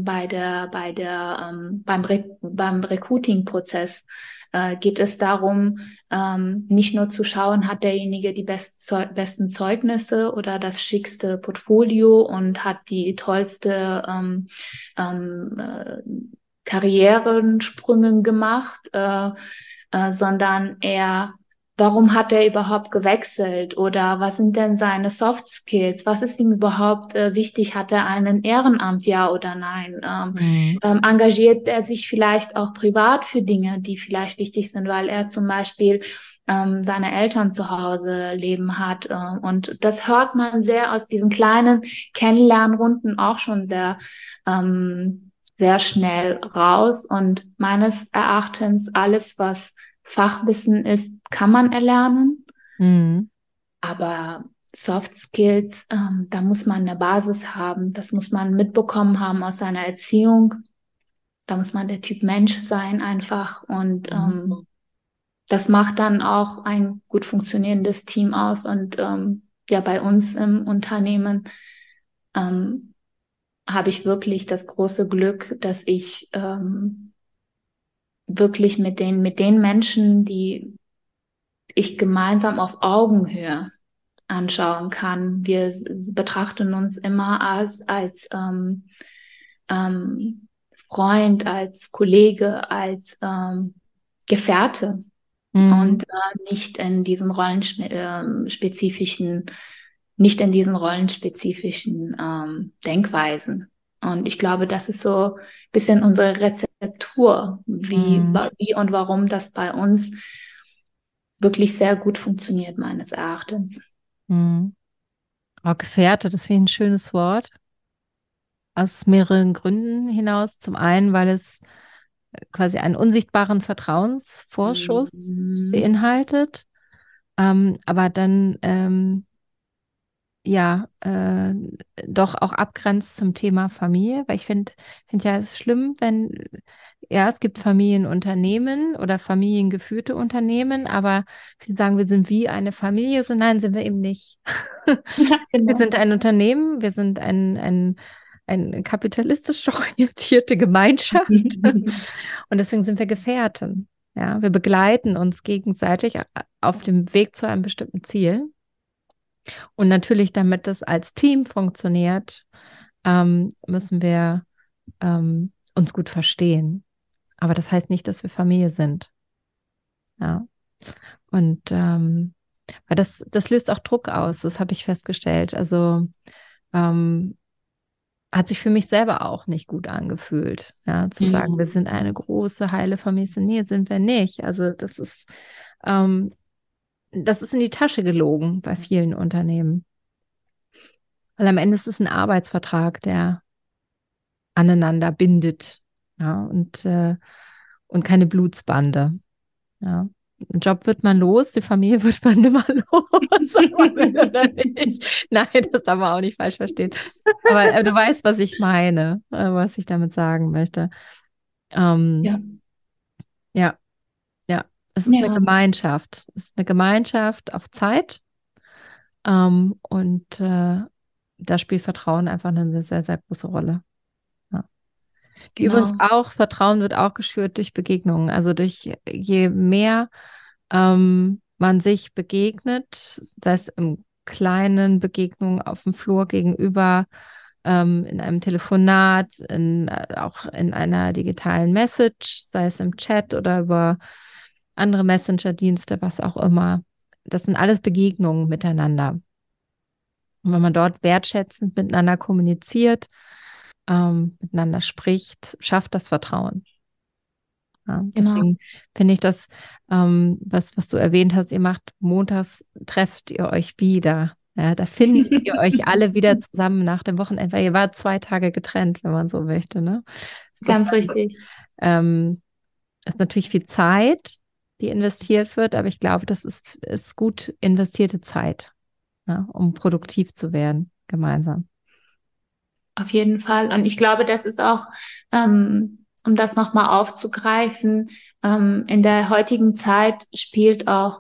beim Recruiting-Prozess geht es darum, nicht nur zu schauen, hat derjenige die besten Zeugnisse oder das schickste Portfolio und hat die tollste ähm, äh, Karrierensprünge gemacht, sondern eher warum hat er überhaupt gewechselt oder was sind denn seine Soft Skills? Was ist ihm überhaupt wichtig? Hat er einen Ehrenamt, ja oder nein? Mhm. Engagiert er sich vielleicht auch privat für Dinge, die vielleicht wichtig sind, weil er zum Beispiel seine Eltern zu Hause leben hat. Und das hört man sehr aus diesen kleinen Kennenlernrunden auch schon sehr schnell raus. Und meines Erachtens alles, was Fachwissen ist, kann man erlernen, Mhm. aber Soft Skills, da muss man eine Basis haben, das muss man mitbekommen haben aus seiner Erziehung, da muss man der Typ Mensch sein einfach und Mhm. das macht dann auch ein gut funktionierendes Team aus. Und ja, bei uns im Unternehmen habe ich wirklich das große Glück, dass ich wirklich mit den Menschen, die ich gemeinsam auf Augenhöhe anschauen kann. Wir betrachten uns immer als Freund, als Kollege, als Gefährte und nicht in diesen rollenspezifischen Denkweisen. Und ich glaube, das ist so ein bisschen unsere Rezeptur, wie und warum das bei uns wirklich sehr gut funktioniert, meines Erachtens. Oh, Gefährte, das finde ich ein schönes Wort. Aus mehreren Gründen hinaus. Zum einen, weil es quasi einen unsichtbaren Vertrauensvorschuss beinhaltet, aber dann doch auch abgrenzt zum Thema Familie, weil ich finde ja, es ist schlimm, wenn, ja, es gibt Familienunternehmen oder familiengeführte Unternehmen, aber viele sagen, wir sind wie eine Familie, so nein, sind wir eben nicht. Ja, genau. Wir sind ein Unternehmen, wir sind eine kapitalistisch orientierte Gemeinschaft und deswegen sind wir Gefährten. Ja, wir begleiten uns gegenseitig auf dem Weg zu einem bestimmten Ziel. Und natürlich, damit das als Team funktioniert, müssen wir uns gut verstehen. Aber das heißt nicht, dass wir Familie sind. Ja. Und weil das löst auch Druck aus, das habe ich festgestellt. Also hat sich für mich selber auch nicht gut angefühlt, ja, zu sagen, wir sind eine große, heile Familie. Nee, sind wir nicht. Also das ist in die Tasche gelogen bei vielen Unternehmen. Weil am Ende ist es ein Arbeitsvertrag, der aneinander bindet, ja, und keine Blutsbande. Ja. Einen Job wird man los, die Familie wird man nimmer los. Oder nicht. Nein, das darf man auch nicht falsch verstehen. Aber du weißt, was ich meine, was ich damit sagen möchte. Ja. Ja, ja. Es ist eine Gemeinschaft. Es ist eine Gemeinschaft auf Zeit. Und da spielt Vertrauen einfach eine sehr, sehr große Rolle. Ja. Genau. Übrigens auch, Vertrauen wird auch geschürt durch Begegnungen. Also je mehr man sich begegnet, sei es in kleinen Begegnungen auf dem Flur gegenüber, in einem Telefonat, auch in einer digitalen Message, sei es im Chat oder über andere Messenger-Dienste, was auch immer. Das sind alles Begegnungen miteinander. Und wenn man dort wertschätzend miteinander kommuniziert, miteinander spricht, schafft das Vertrauen. Ja, deswegen finde ich das, was du erwähnt hast, ihr macht montags, trefft ihr euch wieder. Ja, da findet ihr euch alle wieder zusammen nach dem Wochenende, weil ihr wart 2 Tage getrennt, wenn man so möchte. Ne? Ganz richtig. Ist natürlich viel Zeit, die investiert wird, aber ich glaube, das ist gut investierte Zeit, ja, um produktiv zu werden, gemeinsam. Auf jeden Fall. Und ich glaube, das ist auch, um das nochmal aufzugreifen, in der heutigen Zeit spielt auch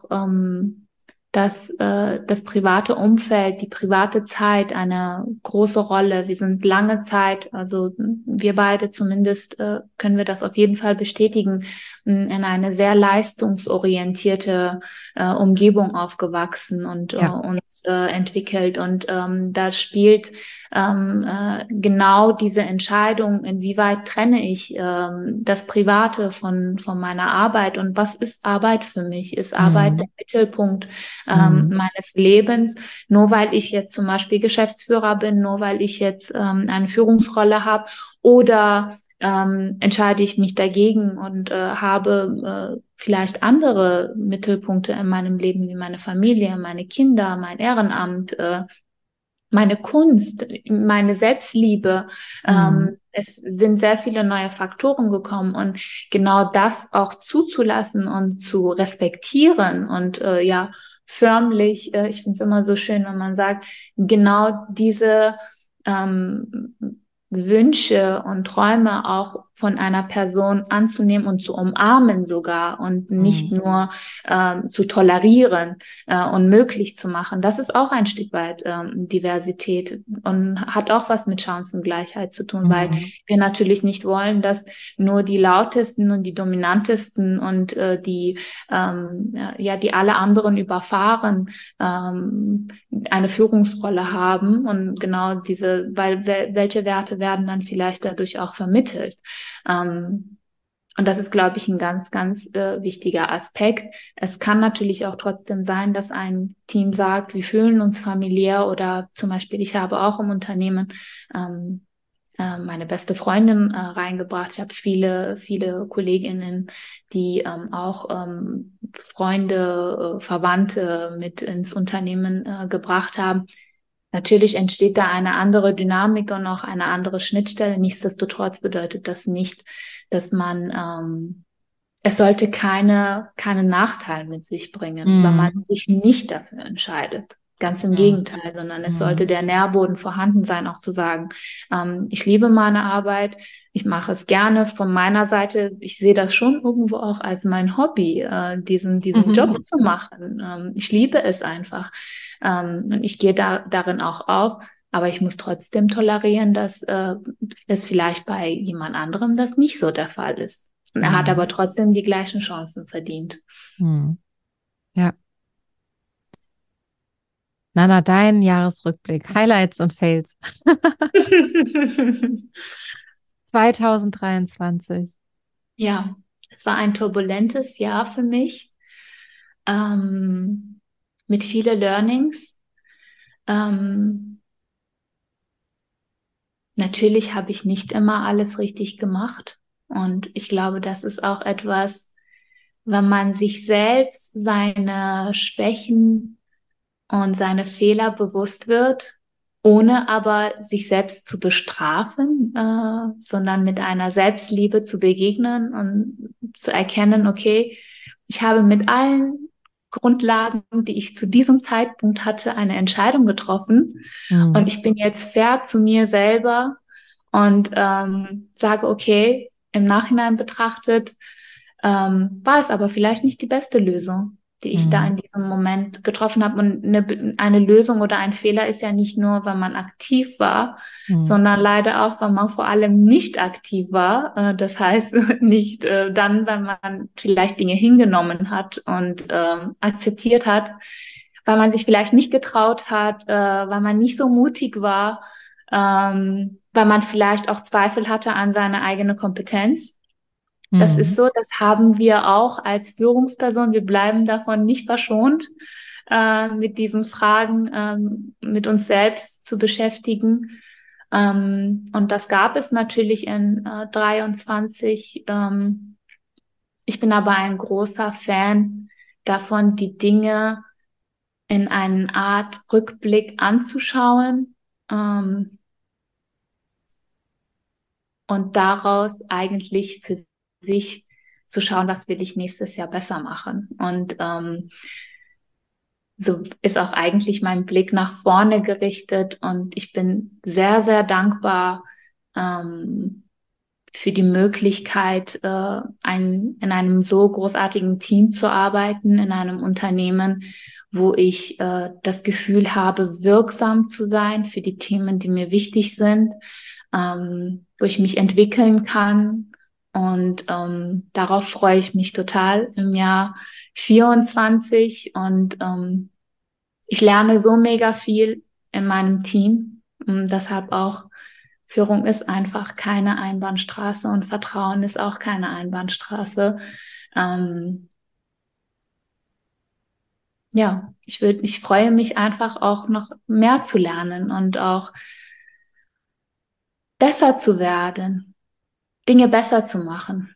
das private Umfeld, die private Zeit eine große Rolle. Wir sind lange Zeit, also wir beide zumindest können wir das auf jeden Fall bestätigen, in eine sehr leistungsorientierte Umgebung aufgewachsen und uns entwickelt. Und da spielt genau diese Entscheidung, inwieweit trenne ich das Private von meiner Arbeit und was ist Arbeit für mich? Ist Arbeit der Mittelpunkt meines Lebens? Nur weil ich jetzt zum Beispiel Geschäftsführer bin, nur weil ich jetzt eine Führungsrolle habe, oder entscheide ich mich dagegen und habe vielleicht andere Mittelpunkte in meinem Leben, wie meine Familie, meine Kinder, mein Ehrenamt, meine Kunst, meine Selbstliebe. Es sind sehr viele neue Faktoren gekommen und genau das auch zuzulassen und zu respektieren und förmlich, ich finde es immer so schön, wenn man sagt, genau diese Wünsche und Träume auch von einer Person anzunehmen und zu umarmen sogar und nicht nur zu tolerieren und möglich zu machen. Das ist auch ein Stück weit Diversität und hat auch was mit Chancengleichheit zu tun, weil wir natürlich nicht wollen, dass nur die lautesten und die dominantesten und die alle anderen überfahren, eine Führungsrolle haben und genau weil welche Werte werden dann vielleicht dadurch auch vermittelt. Und das ist, glaube ich, ein ganz, ganz wichtiger Aspekt. Es kann natürlich auch trotzdem sein, dass ein Team sagt, wir fühlen uns familiär oder zum Beispiel, ich habe auch im Unternehmen meine beste Freundin reingebracht. Ich habe viele Kolleginnen, die auch Freunde, Verwandte mit ins Unternehmen gebracht haben. Natürlich entsteht da eine andere Dynamik und auch eine andere Schnittstelle. Nichtsdestotrotz bedeutet das nicht, dass es sollte keinen Nachteil mit sich bringen, wenn man sich nicht dafür entscheidet. Ganz im Gegenteil, sondern es sollte der Nährboden vorhanden sein, auch zu sagen, ich liebe meine Arbeit, ich mache es gerne von meiner Seite. Ich sehe das schon irgendwo auch als mein Hobby, diesen Job zu machen. Ich liebe es einfach. Und ich gehe darin auch auf. Aber ich muss trotzdem tolerieren, dass es vielleicht bei jemand anderem das nicht so der Fall ist. Und er hat aber trotzdem die gleichen Chancen verdient. Ja. Nana, dein Jahresrückblick, Highlights und Fails. 2023. Ja, es war ein turbulentes Jahr für mich, mit vielen Learnings. Natürlich habe ich nicht immer alles richtig gemacht. Und ich glaube, das ist auch etwas, wenn man sich selbst seine Schwächen und seine Fehler bewusst wird, ohne aber sich selbst zu bestrafen, sondern mit einer Selbstliebe zu begegnen und zu erkennen, okay, ich habe mit allen Grundlagen, die ich zu diesem Zeitpunkt hatte, eine Entscheidung getroffen und ich bin jetzt fair zu mir selber und sage, okay, im Nachhinein betrachtet, war es aber vielleicht nicht die beste Lösung, die ich da in diesem Moment getroffen habe. Und eine Lösung oder ein Fehler ist ja nicht nur, wenn man aktiv war, sondern leider auch, wenn man vor allem nicht aktiv war. Das heißt nicht dann, wenn man vielleicht Dinge hingenommen hat und akzeptiert hat, weil man sich vielleicht nicht getraut hat, weil man nicht so mutig war, weil man vielleicht auch Zweifel hatte an seine eigene Kompetenz. Das ist so, das haben wir auch als Führungsperson. Wir bleiben davon nicht verschont, mit diesen Fragen mit uns selbst zu beschäftigen. Und das gab es natürlich in 23. Ich bin aber ein großer Fan davon, die Dinge in einer Art Rückblick anzuschauen und daraus eigentlich für sich zu schauen, was will ich nächstes Jahr besser machen. Und so ist auch eigentlich mein Blick nach vorne gerichtet. Und ich bin sehr, sehr dankbar für die Möglichkeit, in einem so großartigen Team zu arbeiten, in einem Unternehmen, wo ich das Gefühl habe, wirksam zu sein für die Themen, die mir wichtig sind, wo ich mich entwickeln kann. Und darauf freue ich mich total im Jahr 24. Und ich lerne so mega viel in meinem Team. Und deshalb auch, Führung ist einfach keine Einbahnstraße und Vertrauen ist auch keine Einbahnstraße. Ja, ich freue mich einfach auch noch mehr zu lernen und auch besser zu werden, Dinge besser zu machen.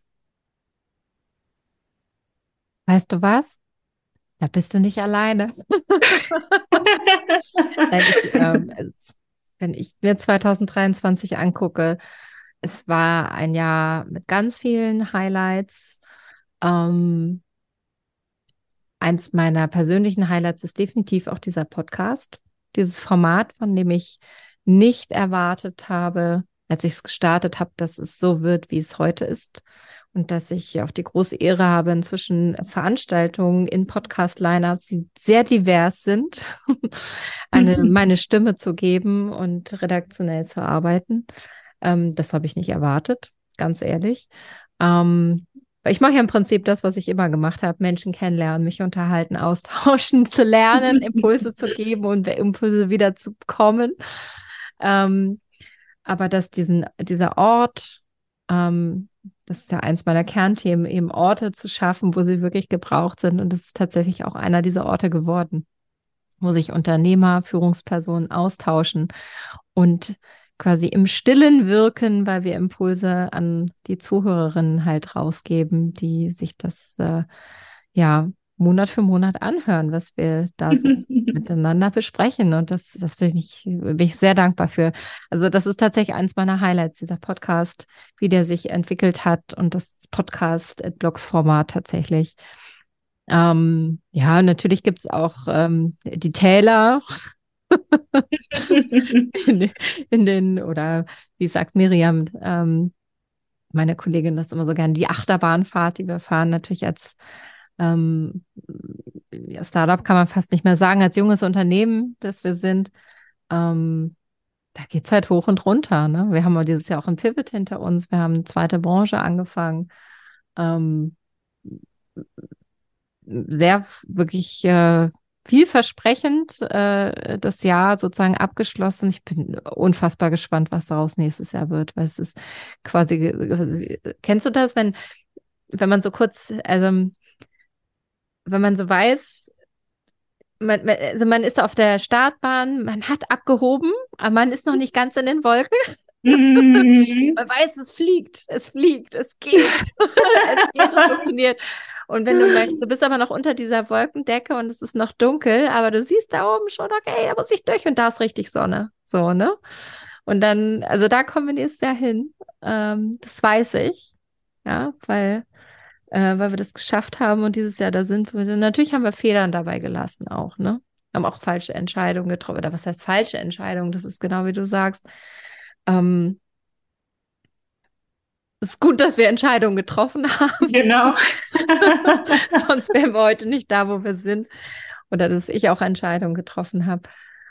Weißt du was? Da bist du nicht alleine. Nein, wenn ich mir 2023 angucke, es war ein Jahr mit ganz vielen Highlights. Eins meiner persönlichen Highlights ist definitiv auch dieser Podcast, dieses Format, von dem ich nicht erwartet habe, als ich es gestartet habe, dass es so wird, wie es heute ist. Und dass ich auch die große Ehre habe, inzwischen Veranstaltungen in Podcast-Lineups, die sehr divers sind, meine Stimme zu geben und redaktionell zu arbeiten. Das habe ich nicht erwartet, ganz ehrlich. Ich mache ja im Prinzip das, was ich immer gemacht habe: Menschen kennenlernen, mich unterhalten, austauschen, zu lernen, Impulse zu geben und Impulse wieder zu bekommen. Aber dass dieser Ort, das ist ja eins meiner Kernthemen, eben Orte zu schaffen, wo sie wirklich gebraucht sind. Und das ist tatsächlich auch einer dieser Orte geworden, wo sich Unternehmer, Führungspersonen austauschen und quasi im Stillen wirken, weil wir Impulse an die Zuhörerinnen halt rausgeben, die sich das Monat für Monat anhören, was wir da so miteinander besprechen. Und das bin ich sehr dankbar für. Also das ist tatsächlich eins meiner Highlights, dieser Podcast, wie der sich entwickelt hat und das Podcast-Blogs-Format tatsächlich. Natürlich gibt es auch die Täler oder wie sagt Miriam, meine Kollegin, das immer so gerne, die Achterbahnfahrt, die wir fahren, natürlich als Startup kann man fast nicht mehr sagen, als junges Unternehmen, das wir sind. Da geht es halt hoch und runter. Ne? Wir haben dieses Jahr auch ein Pivot hinter uns. Wir haben eine zweite Branche angefangen. Sehr wirklich vielversprechend das Jahr sozusagen abgeschlossen. Ich bin unfassbar gespannt, was daraus nächstes Jahr wird, weil es ist quasi, kennst du das, wenn man so kurz, also wenn man so weiß, man ist auf der Startbahn, man hat abgehoben, aber man ist noch nicht ganz in den Wolken. Man weiß, es fliegt, es geht, es geht, es funktioniert. Und wenn du merkst, du bist aber noch unter dieser Wolkendecke und es ist noch dunkel, aber du siehst da oben schon, okay, da muss ich durch und da ist richtig Sonne. So, ne? Und dann, also da kommen wir nächstes Jahr hin. Das weiß ich. Ja, weil wir das geschafft haben und dieses Jahr da sind wir. Natürlich haben wir Federn dabei gelassen auch, ne? Haben auch falsche Entscheidungen getroffen. Oder was heißt falsche Entscheidungen? Das ist genau wie du sagst. Es ist gut, dass wir Entscheidungen getroffen haben. Genau. Sonst wären wir heute nicht da, wo wir sind. Oder dass ich auch Entscheidungen getroffen habe.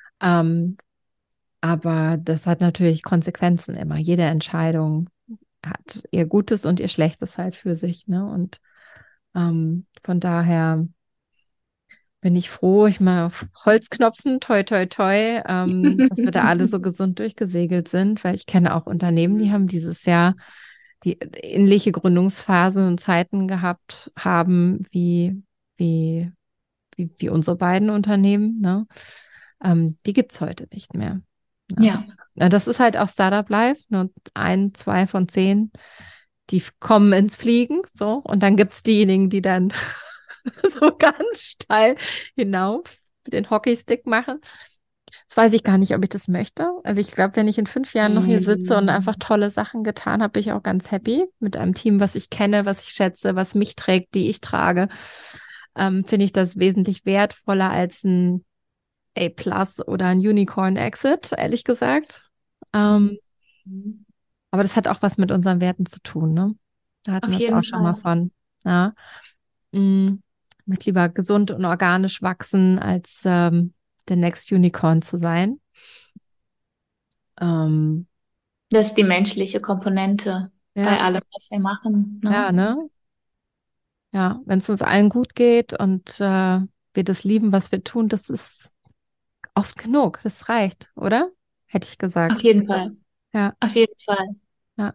Aber das hat natürlich Konsequenzen immer. Jede Entscheidung hat ihr Gutes und ihr Schlechtes halt für sich. Ne? Und von daher bin ich froh, ich mal auf Holzknopfen, toi, toi, toi, dass wir da alle so gesund durchgesegelt sind, weil ich kenne auch Unternehmen, die haben dieses Jahr die ähnliche Gründungsphasen und Zeiten gehabt haben wie unsere beiden Unternehmen. Ne? Die gibt es heute nicht mehr. Ja. Das ist halt auch Startup Life. Nur 1, 2 von 10, die kommen ins Fliegen. So. Und dann gibt es diejenigen, die dann so ganz steil hinauf den Hockeystick machen. Das weiß ich gar nicht, ob ich das möchte. Also ich glaube, wenn ich in 5 Jahren noch hier sitze und einfach tolle Sachen getan habe, bin ich auch ganz happy mit einem Team, was ich kenne, was ich schätze, was mich trägt, die ich trage. Finde ich das wesentlich wertvoller als ein A+ oder ein Unicorn-Exit, ehrlich gesagt. Aber das hat auch was mit unseren Werten zu tun, ne? Da hatten wir es auch schon mal von. Ja. Mit lieber gesund und organisch wachsen, als der Next Unicorn zu sein. Das ist die menschliche Komponente bei allem, was wir machen. Ne? Ja, ne? Ja, wenn es uns allen gut geht und wir das lieben, was wir tun, das ist oft genug. Das reicht, oder? Hätte ich gesagt. Auf jeden Fall. Ja. Auf jeden Fall. Ja.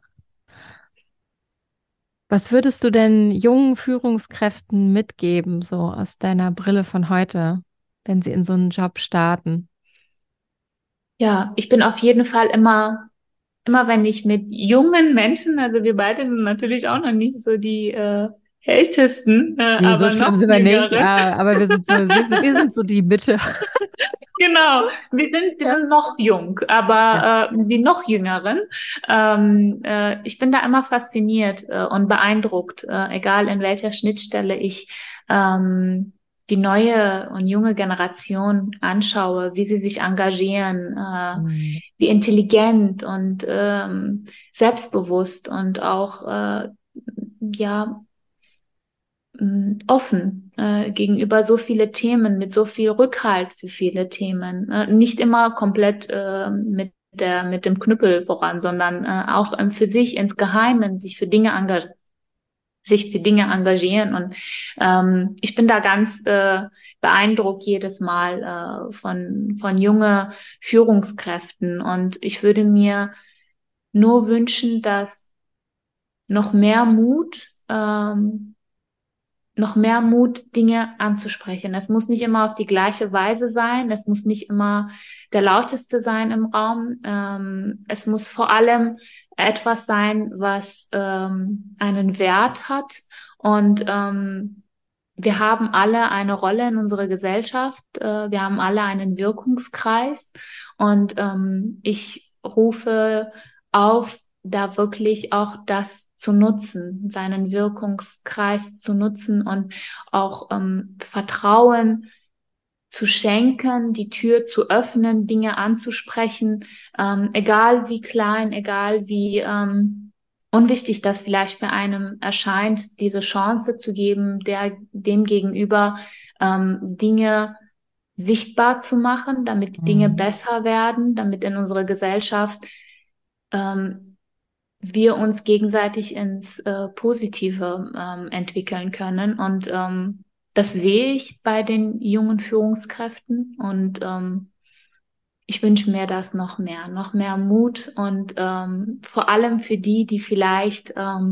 Was würdest du denn jungen Führungskräften mitgeben, so aus deiner Brille von heute, wenn sie in so einen Job starten? Ja, ich bin auf jeden Fall immer wenn ich mit jungen Menschen, also wir beide sind natürlich auch noch nicht so die Ältesten, Nee, aber so schlimm noch sind wir nicht, jüngere. aber wir sind so die Mitte. Genau, wir sind noch jung, aber die noch Jüngeren, ich bin da immer fasziniert und beeindruckt, egal in welcher Schnittstelle ich die neue und junge Generation anschaue, wie sie sich engagieren, Mhm. wie intelligent und selbstbewusst und auch ja offen gegenüber so viele Themen, mit so viel Rückhalt für viele Themen. Nicht immer komplett mit dem Knüppel voran, sondern auch für sich insgeheim sich für Dinge engagieren. Und ich bin da ganz beeindruckt jedes Mal von junge Führungskräften. Und ich würde mir nur wünschen, dass noch mehr Mut noch mehr Mut, Dinge anzusprechen. Es muss nicht immer auf die gleiche Weise sein. Es muss nicht immer der lauteste sein im Raum. Es muss vor allem etwas sein, was einen Wert hat. Und wir haben alle eine Rolle in unserer Gesellschaft. Wir haben alle einen Wirkungskreis. Und ich rufe auf, da wirklich auch das zu nutzen, seinen Wirkungskreis zu nutzen und auch Vertrauen zu schenken, die Tür zu öffnen, Dinge anzusprechen, egal wie klein, egal wie unwichtig das vielleicht für einen erscheint, diese Chance zu geben, dem gegenüber Dinge sichtbar zu machen, damit Dinge Mhm. besser werden, damit in unserer Gesellschaft ähm, wir uns gegenseitig ins Positive entwickeln können. Und das sehe ich bei den jungen Führungskräften. Und ich wünsche mir das noch mehr Mut und vor allem für die, die vielleicht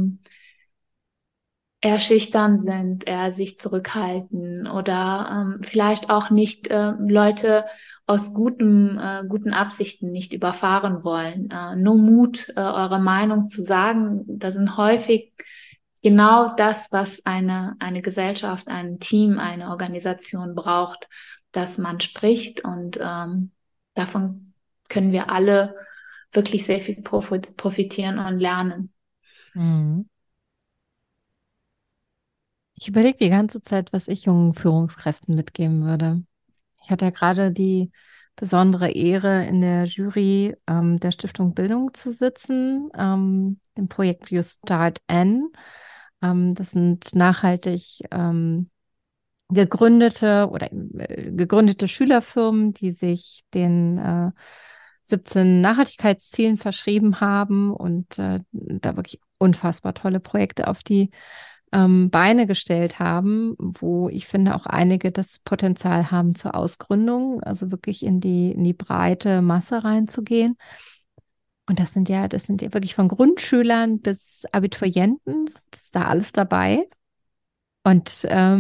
eher schüchtern sind, eher sich zurückhalten oder vielleicht auch nicht Leute aus guten Absichten nicht überfahren wollen. Nur Mut, eure Meinung zu sagen. Da sind häufig genau das, was eine Gesellschaft, ein Team, eine Organisation braucht, dass man spricht und davon können wir alle wirklich sehr viel profitieren und lernen. Mhm. Ich überlege die ganze Zeit, was ich jungen Führungskräften mitgeben würde. Ich hatte ja gerade die besondere Ehre, in der Jury der Stiftung Bildung zu sitzen, dem Projekt You Start N. Das sind nachhaltig gegründete Schülerfirmen, die sich den 17 Nachhaltigkeitszielen verschrieben haben und da wirklich unfassbar tolle Projekte auf die Beine gestellt haben, wo ich finde auch einige das Potenzial haben zur Ausgründung, also wirklich in die breite Masse reinzugehen. Und das sind ja wirklich von Grundschülern bis Abiturienten, ist da alles dabei. Und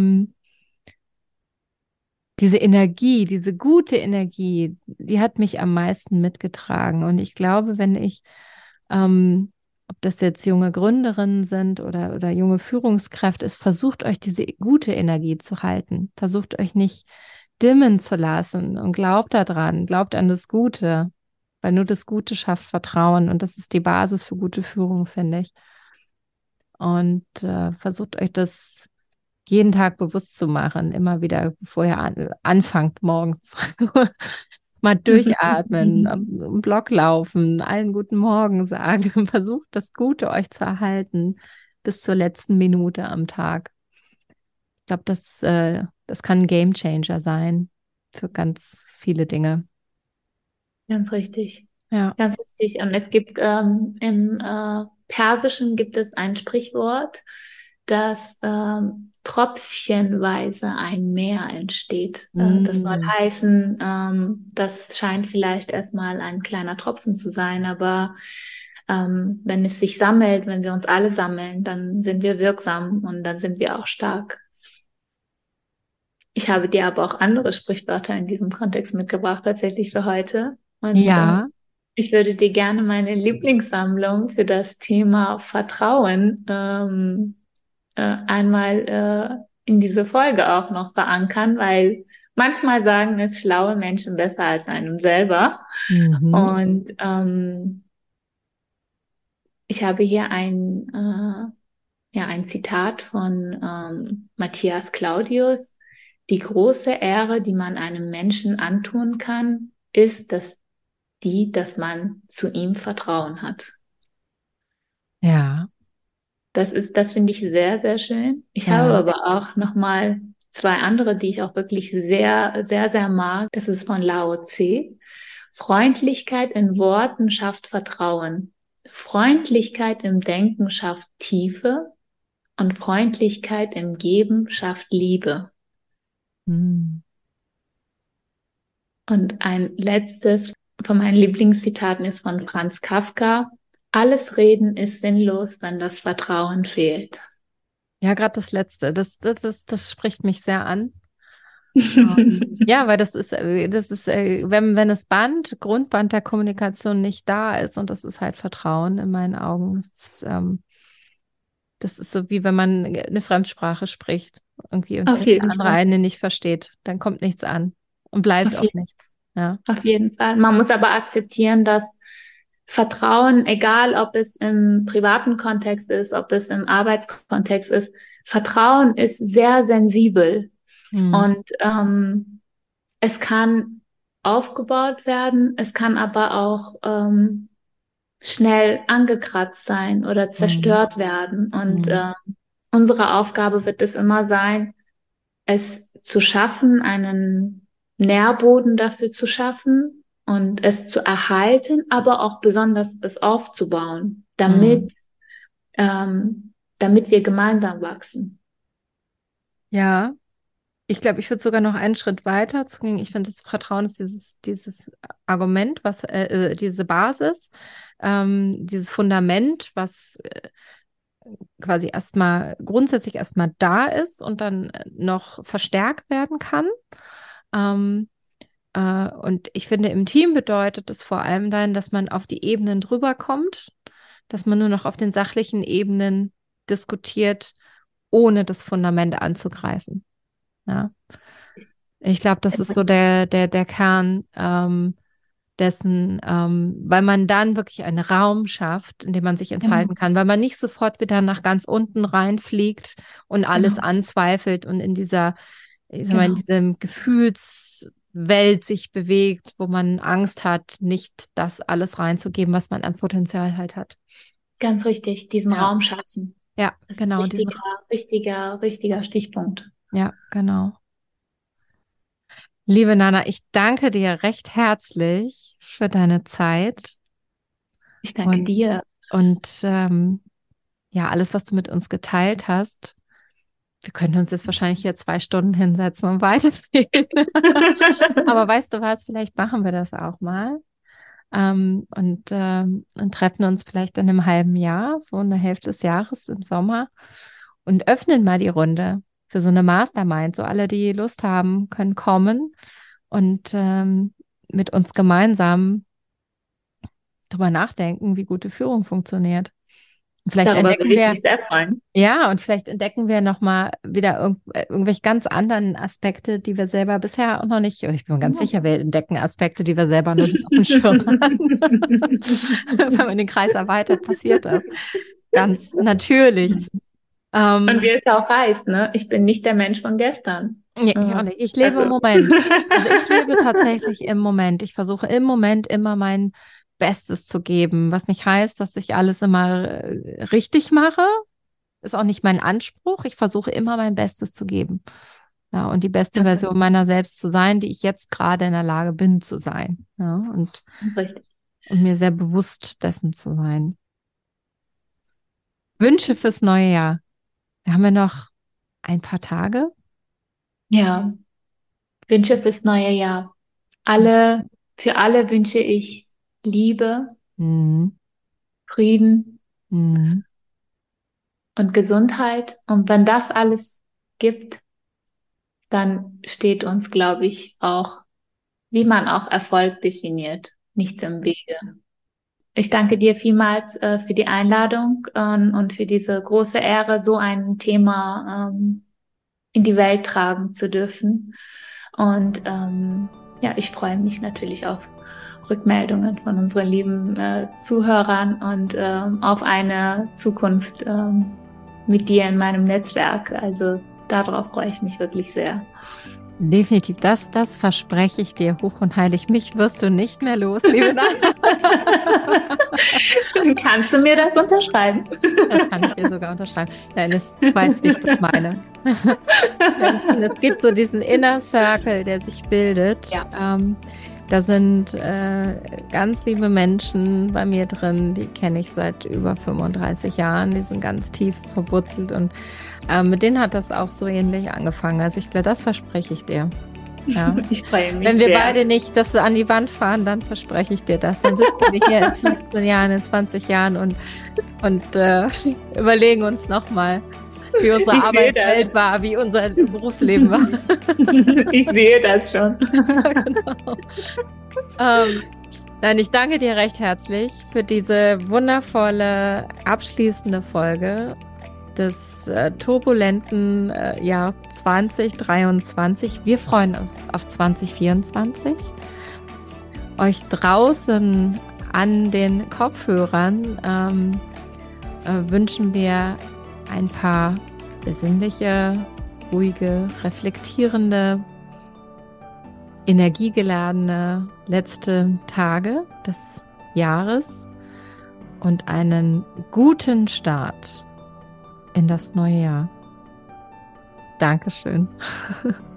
diese Energie, diese gute Energie, die hat mich am meisten mitgetragen. Und ich glaube, wenn ich, ob das jetzt junge Gründerinnen sind oder junge Führungskräfte ist, versucht euch diese gute Energie zu halten. Versucht euch nicht dimmen zu lassen und glaubt daran, glaubt an das Gute, weil nur das Gute schafft Vertrauen und das ist die Basis für gute Führung, finde ich. Und versucht euch das jeden Tag bewusst zu machen, immer wieder, bevor ihr anfangt morgens. Mal durchatmen, im Block laufen, allen guten Morgen sagen. Versucht das Gute euch zu erhalten bis zur letzten Minute am Tag. Ich glaube, das kann ein Gamechanger sein für ganz viele Dinge. Ganz richtig. Ja. Ganz richtig. Und es gibt im Persischen gibt es ein Sprichwort, dass tröpfchenweise ein Meer entsteht. Das soll Mm. heißen, das scheint vielleicht erstmal ein kleiner Tropfen zu sein, aber wenn es sich sammelt, wenn wir uns alle sammeln, dann sind wir wirksam und dann sind wir auch stark. Ich habe dir aber auch andere Sprichwörter in diesem Kontext mitgebracht, tatsächlich für heute. Und Ja. ich würde dir gerne meine Lieblingssammlung für das Thema Vertrauen einmal in diese Folge auch noch verankern, weil manchmal sagen es schlaue Menschen besser als einem selber. Mhm. Und ich habe hier ja, ein Zitat von Matthias Claudius. die große Ehre, die man einem Menschen antun kann, ist, dass man zu ihm Vertrauen hat. Ja. Das finde ich sehr, sehr schön. Ich Ja. habe aber auch nochmal 2 andere, die ich auch wirklich sehr, sehr, sehr mag. Das ist von Lao Tse. Freundlichkeit in Worten schafft Vertrauen. Freundlichkeit im Denken schafft Tiefe und Freundlichkeit im Geben schafft Liebe. Hm. Und ein letztes von meinen Lieblingszitaten ist von Franz Kafka. Alles Reden ist sinnlos, wenn das Vertrauen fehlt. Ja, gerade das Letzte, das spricht mich sehr an. Ja, weil das ist, wenn das Grundband der Kommunikation nicht da ist, und das ist halt Vertrauen in meinen Augen. Das ist so, wie wenn man eine Fremdsprache spricht irgendwie und Auf der jeden andere Fall. eine nicht versteht, dann kommt nichts an und bleibt auch nichts. Ja. Auf jeden Fall. Man muss aber akzeptieren, dass Vertrauen, egal ob es im privaten Kontext ist, ob es im Arbeitskontext ist, Vertrauen ist sehr sensibel. Und es kann aufgebaut werden, es kann aber auch schnell angekratzt sein oder zerstört werden. Und unsere Aufgabe wird es immer sein, es zu schaffen, einen Nährboden dafür zu schaffen und es zu erhalten, aber auch besonders es aufzubauen, damit wir gemeinsam wachsen. Ja, ich glaube, ich würde sogar noch einen Schritt weiter gehen. Ich finde, das Vertrauen ist dieses Argument, diese Basis, dieses Fundament, was quasi grundsätzlich erstmal da ist und dann noch verstärkt werden kann. Und ich finde, im Team bedeutet es vor allem dann, dass man auf die Ebenen drüber kommt, dass man nur noch auf den sachlichen Ebenen diskutiert, ohne das Fundament anzugreifen. Ja. Ich glaube, das ist so der Kern dessen, weil man dann wirklich einen Raum schafft, in dem man sich entfalten kann, weil man nicht sofort wieder nach ganz unten reinfliegt und alles anzweifelt und in dieser, ich sag mal, in diesem Gefühlswelt sich bewegt, wo man Angst hat, nicht das alles reinzugeben, was man an Potenzial halt hat. Ganz richtig, diesen Raum schaffen. Ja, das genau. Ist ein richtiger Stichpunkt. Ja, genau. Liebe Nana, ich danke dir recht herzlich für deine Zeit. Ich danke dir. Und ja, alles, was du mit uns geteilt hast. Wir könnten uns jetzt wahrscheinlich hier 2 Stunden hinsetzen und weiterreden. Aber weißt du was, vielleicht machen wir das auch mal. Und treffen uns vielleicht in einem halben Jahr, so in der Hälfte des Jahres im Sommer und öffnen mal die Runde für so eine Mastermind. So alle, die Lust haben, können kommen und mit uns gemeinsam drüber nachdenken, wie gute Führung funktioniert. Vielleicht Darüber entdecken würde ich wir, mich sehr freuen. ja, und vielleicht entdecken wir nochmal wieder irgendwelche ganz anderen Aspekte, die wir selber bisher auch noch nicht, ich bin mir ganz sicher, wir entdecken Aspekte, die wir selber noch nicht auf dem Schirm hatten. Wenn man den Kreis erweitert, passiert das. Ganz natürlich. Und wie es auch heißt, ne? Ich bin nicht der Mensch von gestern. Nee, ich auch nicht. Ich lebe im Moment. Also ich lebe tatsächlich im Moment. Ich versuche im Moment immer mein Bestes zu geben, was nicht heißt, dass ich alles immer richtig mache. Ist auch nicht mein Anspruch. Ich versuche immer mein Bestes zu geben. Ja, und die beste Version meiner selbst zu sein, die ich jetzt gerade in der Lage bin zu sein. Ja, und mir sehr bewusst dessen zu sein. Wünsche fürs neue Jahr. Da haben wir noch ein paar Tage. Ja, Wünsche fürs neue Jahr. Für alle wünsche ich Liebe, Frieden und Gesundheit. Und wenn das alles gibt, dann steht uns, glaube ich, auch, wie man auch Erfolg definiert, nichts im Wege. Ich danke dir vielmals für die Einladung und für diese große Ehre, so ein Thema in die Welt tragen zu dürfen. Und ja, ich freue mich natürlich auf Rückmeldungen von unseren lieben Zuhörern und auf eine Zukunft mit dir in meinem Netzwerk. Also darauf freue ich mich wirklich sehr. Definitiv, das verspreche ich dir hoch und heilig. Mich wirst du nicht mehr los, liebe Nadja. Kannst du mir das unterschreiben? Das kann ich dir sogar unterschreiben. Nein, du weißt, wie ich das meine. Menschen, es gibt so diesen Inner Circle, der sich bildet. Ja. Da sind ganz liebe Menschen bei mir drin, die kenne ich seit über 35 Jahren. Die sind ganz tief verwurzelt und mit denen hat das auch so ähnlich angefangen. Also ich glaube, das verspreche ich dir. Ja. Ich freue mich Wenn wir sehr. beide nicht das an die Wand fahren, dann verspreche ich dir das. Dann sitzen wir hier in 15 Jahren, in 20 Jahren und überlegen uns nochmal, wie unsere Arbeitswelt war, wie unser Berufsleben war. Ich sehe das schon. Genau. Nein, ich danke dir recht herzlich für diese wundervolle abschließende Folge des turbulenten Jahres 2023. Wir freuen uns auf 2024. Euch draußen an den Kopfhörern wünschen wir ein paar besinnliche, ruhige, reflektierende, energiegeladene letzte Tage des Jahres und einen guten Start in das neue Jahr. Dankeschön.